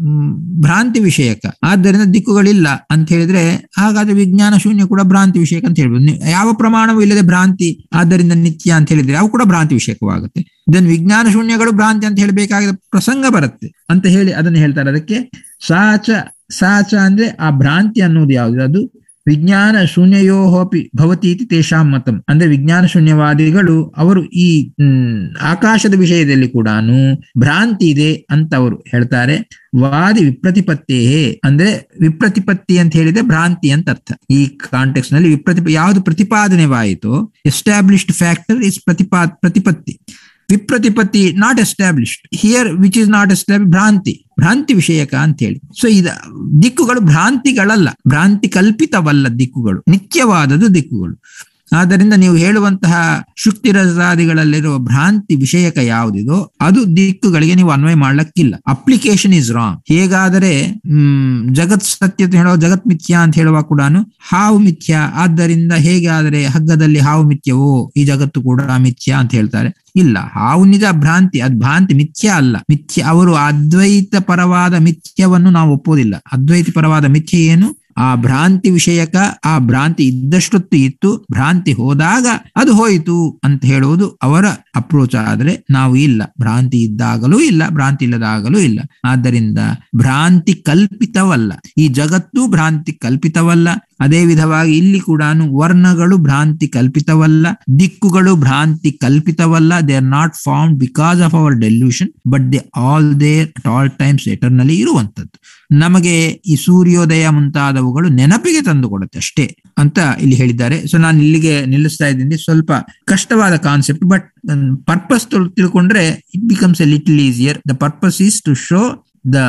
ಭ್ರಾಂತಿ ವಿಷಯಕ, ಆದ್ದರಿಂದ ದಿಕ್ಕುಗಳಿಲ್ಲ ಅಂತ ಹೇಳಿದ್ರೆ ಹಾಗಾದ್ರೆ ವಿಜ್ಞಾನ ಶೂನ್ಯ ಕೂಡ ಭ್ರಾಂತಿ ವಿಷಯಕ ಅಂತ ಹೇಳ್ಬೋದು. ಯಾವ ಪ್ರಮಾಣವೂ ಇಲ್ಲದೆ ಭ್ರಾಂತಿ, ಆದ್ದರಿಂದ ನಿತ್ಯ ಅಂತ ಹೇಳಿದ್ರೆ ಅವು ಕೂಡ ಭ್ರಾಂತಿ ವಿಷಯಕವಾಗುತ್ತೆ. ಇದನ್ನು ವಿಜ್ಞಾನ ಶೂನ್ಯಗಳು ಭ್ರಾಂತಿ ಅಂತ ಹೇಳಬೇಕಾದ ಪ್ರಸಂಗ ಬರುತ್ತೆ ಅಂತ ಹೇಳಿ ಅದನ್ನು ಹೇಳ್ತಾರೆ. ಅದಕ್ಕೆ ಸಾಚ ಸಾಚ ಅಂದ್ರೆ ಆ ಭ್ರಾಂತಿ ಅನ್ನೋದು ಯಾವುದು? ಅದು ವಿಜ್ಞಾನ ಶೂನ್ಯಯೋಪಿ ಭವತಿ ಇತಿ ತೇಷಾಂ ಮತಂ. ಅಂದ್ರೆ ವಿಜ್ಞಾನ ಶೂನ್ಯವಾದಿಗಳು ಅವರು ಈ ಹ್ಮ್ ಆಕಾಶದ ವಿಷಯದಲ್ಲಿ ಕೂಡ ಭ್ರಾಂತಿ ಇದೆ ಅಂತ ಅವರು ಹೇಳ್ತಾರೆ. ವಾದಿ ವಿಪ್ರತಿಪತ್ತೇ ಅಂದ್ರೆ ವಿಪ್ರತಿಪತ್ತಿ ಅಂತ ಹೇಳಿದ್ರೆ ಭ್ರಾಂತಿ ಅಂತ ಅರ್ಥ. ಈ ಕಾಂಟೆಕ್ಸ್ಟ್ ನಲ್ಲಿ ವಿಪ್ರತಿ ಯಾವುದು ಪ್ರತಿಪಾದನೆವಾಯಿತೋ, ಎಸ್ಟಾಬ್ಲಿಷ್ಡ್ ಫ್ಯಾಕ್ಟರ್ ಇಸ್ ಪ್ರತಿಪಾ ಪ್ರತಿಪತ್ತಿ. ವಿಪ್ರತಿಪತ್ತಿ not established here, which is not establish, ಭ್ರಾಂತಿ ಭ್ರಾಂತಿ ವಿಷಯಕ ಅಂತ ಹೇಳಿ. ಸೊ ಇದ ದಿಕ್ಕುಗಳು ಭ್ರಾಂತಿಗಳಲ್ಲ, ಭ್ರಾಂತಿ ಕಲ್ಪಿತವಲ್ಲ ದಿಕ್ಕುಗಳು, ನಿತ್ಯವಾದದ್ದು ದಿಕ್ಕುಗಳು. ಆದ್ದರಿಂದ ನೀವು ಹೇಳುವಂತಹ ಶುಕ್ತಿ ರಸಾದಿಗಳಲ್ಲಿರುವ ಭ್ರಾಂತಿ ವಿಷಯಕ ಯಾವುದಿದೋ ಅದು ದಿಕ್ಕುಗಳಿಗೆ ನೀವು ಅನ್ವಯ ಮಾಡ್ಲಕ್ಕಿಲ್ಲ. Application is wrong. ಹೇಗಾದರೆ ಹ್ಮ್ ಜಗತ್ ಸತ್ಯ ಹೇಳುವ ಜಗತ್ ಮಿಥ್ಯಾ ಅಂತ ಹೇಳುವ ಕೂಡ ಹಾವು ಮಿಥ್ಯಾ, ಆದ್ದರಿಂದ ಹೇಗಾದರೆ ಹಗ್ಗದಲ್ಲಿ ಹಾವು ಮಿಥ್ಯವೋ ಈ ಜಗತ್ತು ಕೂಡ ಮಿಥ್ಯಾ ಅಂತ ಹೇಳ್ತಾರೆ. ಇಲ್ಲ, ಹಾವು ನಿಜ ಭ್ರಾಂತಿ, ಅದ್ ಭ್ರಾಂತಿ ಮಿಥ್ಯ ಅಲ್ಲ. ಮಿಥ್ಯ ಅವರು ಅದ್ವೈತ ಪರವಾದ ಮಿಥ್ಯವನ್ನು ನಾವು ಒಪ್ಪೋದಿಲ್ಲ. ಅದ್ವೈತ ಪರವಾದ ಮಿಥ್ಯ ಏನು? ಆ ಭ್ರಾಂತಿ ವಿಷಯಕ, ಆ ಭ್ರಾಂತಿ ಇದ್ದಷ್ಟೊತ್ತು ಇತ್ತು, ಭ್ರಾಂತಿ ಹೋದಾಗ ಅದು ಹೋಯಿತು ಅಂತ ಹೇಳುವುದು ಅವರ ಅಪ್ರೋಚ್. ಆದ್ರೆ ನಾವು ಇಲ್ಲ, ಭ್ರಾಂತಿ ಇದ್ದಾಗಲೂ ಇಲ್ಲ, ಭ್ರಾಂತಿ ಇಲ್ಲದಾಗಲೂ ಇಲ್ಲ. ಆದ್ದರಿಂದ ಭ್ರಾಂತಿ ಕಲ್ಪಿತವಲ್ಲ, ಈ ಜಗತ್ತು ಭ್ರಾಂತಿ ಕಲ್ಪಿತವಲ್ಲ. ಅದೇ ವಿಧವಾಗಿ ಇಲ್ಲಿ ಕೂಡ ವರ್ಣಗಳು ಭ್ರಾಂತಿ ಕಲ್ಪಿತವಲ್ಲ, ದಿಕ್ಕುಗಳು ಭ್ರಾಂತಿ ಕಲ್ಪಿತವಲ್ಲ. They are not formed because of our delusion, but they all there at all times eternally ಇರುವಂತದ್ದು. ನಮಗೆ ಈ ಸೂರ್ಯೋದಯ ಮುಂತಾದವುಗಳು ನೆನಪಿಗೆ ತಂದು ಕೊಡುತ್ತೆ ಅಷ್ಟೇ ಅಂತ ಇಲ್ಲಿ ಹೇಳಿದ್ದಾರೆ. ಸೊ ನಾನು ಇಲ್ಲಿಗೆ ನಿಲ್ಲಿಸ್ತಾ ಇದ್ದೀನಿ. ಸ್ವಲ್ಪ ಕಷ್ಟವಾದ ಕಾನ್ಸೆಪ್ಟ್, ಬಟ್ ಪರ್ಪಸ್ ತಿಳ್ಕೊಂಡ್ರೆ it becomes a little easier. The purpose is to show the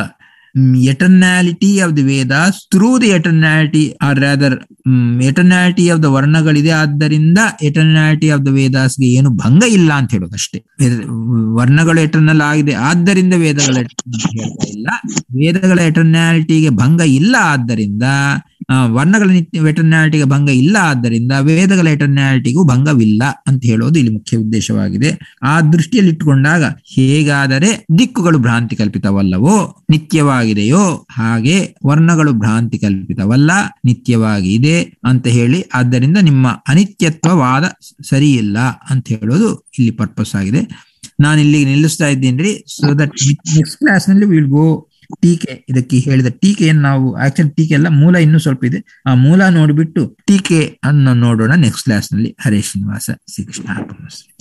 eternality of the Vedas through the eternality, or rather um, eternality of the ವರ್ಣಗಳಿದೆ, ಆದ್ದರಿಂದ eternality of the Vedas ಗೆ ಏನು ಭಂಗ ಇಲ್ಲ ಅಂತ ಹೇಳೋದು ಅಷ್ಟೇ. ವರ್ಣಗಳು ಎಟರ್ನಲ್ ಆಗಿದೆ, ಆದ್ದರಿಂದ ವೇದಗಳ ಹೇಳ್ತಾ ಇಲ್ಲ. ವೇದಗಳ ಎಟರ್ನಾಲಿಟಿಗೆ ಭಂಗ ಇಲ್ಲ, ಆದ್ದರಿಂದ ವರ್ಣಗಳ ಎಟರ್ನಾಲಿಟಿಗೆ ಭಂಗ ಇಲ್ಲ, ಆದ್ದರಿಂದ ವೇದಗಳ ಎಟರ್ನಾಲಿಟಿಗೂ ಭಂಗವಿಲ್ಲ ಅಂತ ಹೇಳೋದು ಇಲ್ಲಿ ಮುಖ್ಯ ಉದ್ದೇಶವಾಗಿದೆ. ಆ ದೃಷ್ಟಿಯಲ್ಲಿ ಇಟ್ಟುಕೊಂಡಾಗ ಹೇಗಾದರೆ ದಿಕ್ಕುಗಳು ಭ್ರಾಂತಿ ಕಲ್ಪಿತವಲ್ಲವೋ ನಿತ್ಯವಾಗಿದೆಯೋ, ಹಾಗೆ ವರ್ಣಗಳು ಭ್ರಾಂತಿ ಕಲ್ಪಿತವಲ್ಲ, ನಿತ್ಯವಾಗಿ ಇದೆ ಅಂತ ಹೇಳಿ, ಆದ್ದರಿಂದ ನಿಮ್ಮ ಅನಿತ್ಯತ್ವವಾದ ಸರಿ ಇಲ್ಲ ಅಂತ ಹೇಳೋದು ಇಲ್ಲಿ ಪರ್ಪಸ್ ಆಗಿದೆ. ನಾನು ಇಲ್ಲಿಗೆ ನಿಲ್ಲಿಸ್ತಾ ಇದ್ದೀನಿ. ಸೊ ದಟ್ ನೆಕ್ಸ್ಟ್ ಕ್ಲಾಸ್ ನಲ್ಲಿ ವಿಲ್ ಗೋ ಟೀಕೆ. ಇದಕ್ಕೆ ಹೇಳಿದ ಟೀಕೆಯನ್ನು ನಾವು ಆಕ್ಚುಲಿ ಟೀಕೆ ಎಲ್ಲ ಮೂಲ ಇನ್ನೂ ಸ್ವಲ್ಪ ಇದೆ, ಆ ಮೂಲ ನೋಡ್ಬಿಟ್ಟು ಟೀಕೆ ಅನ್ನು ನೋಡೋಣ ನೆಕ್ಸ್ಟ್ ಕ್ಲಾಸ್ ನಲ್ಲಿ. ಹರೇ ಶ್ರೀನಿವಾಸ, ಶ್ರೀಕೃಷ್ಣ.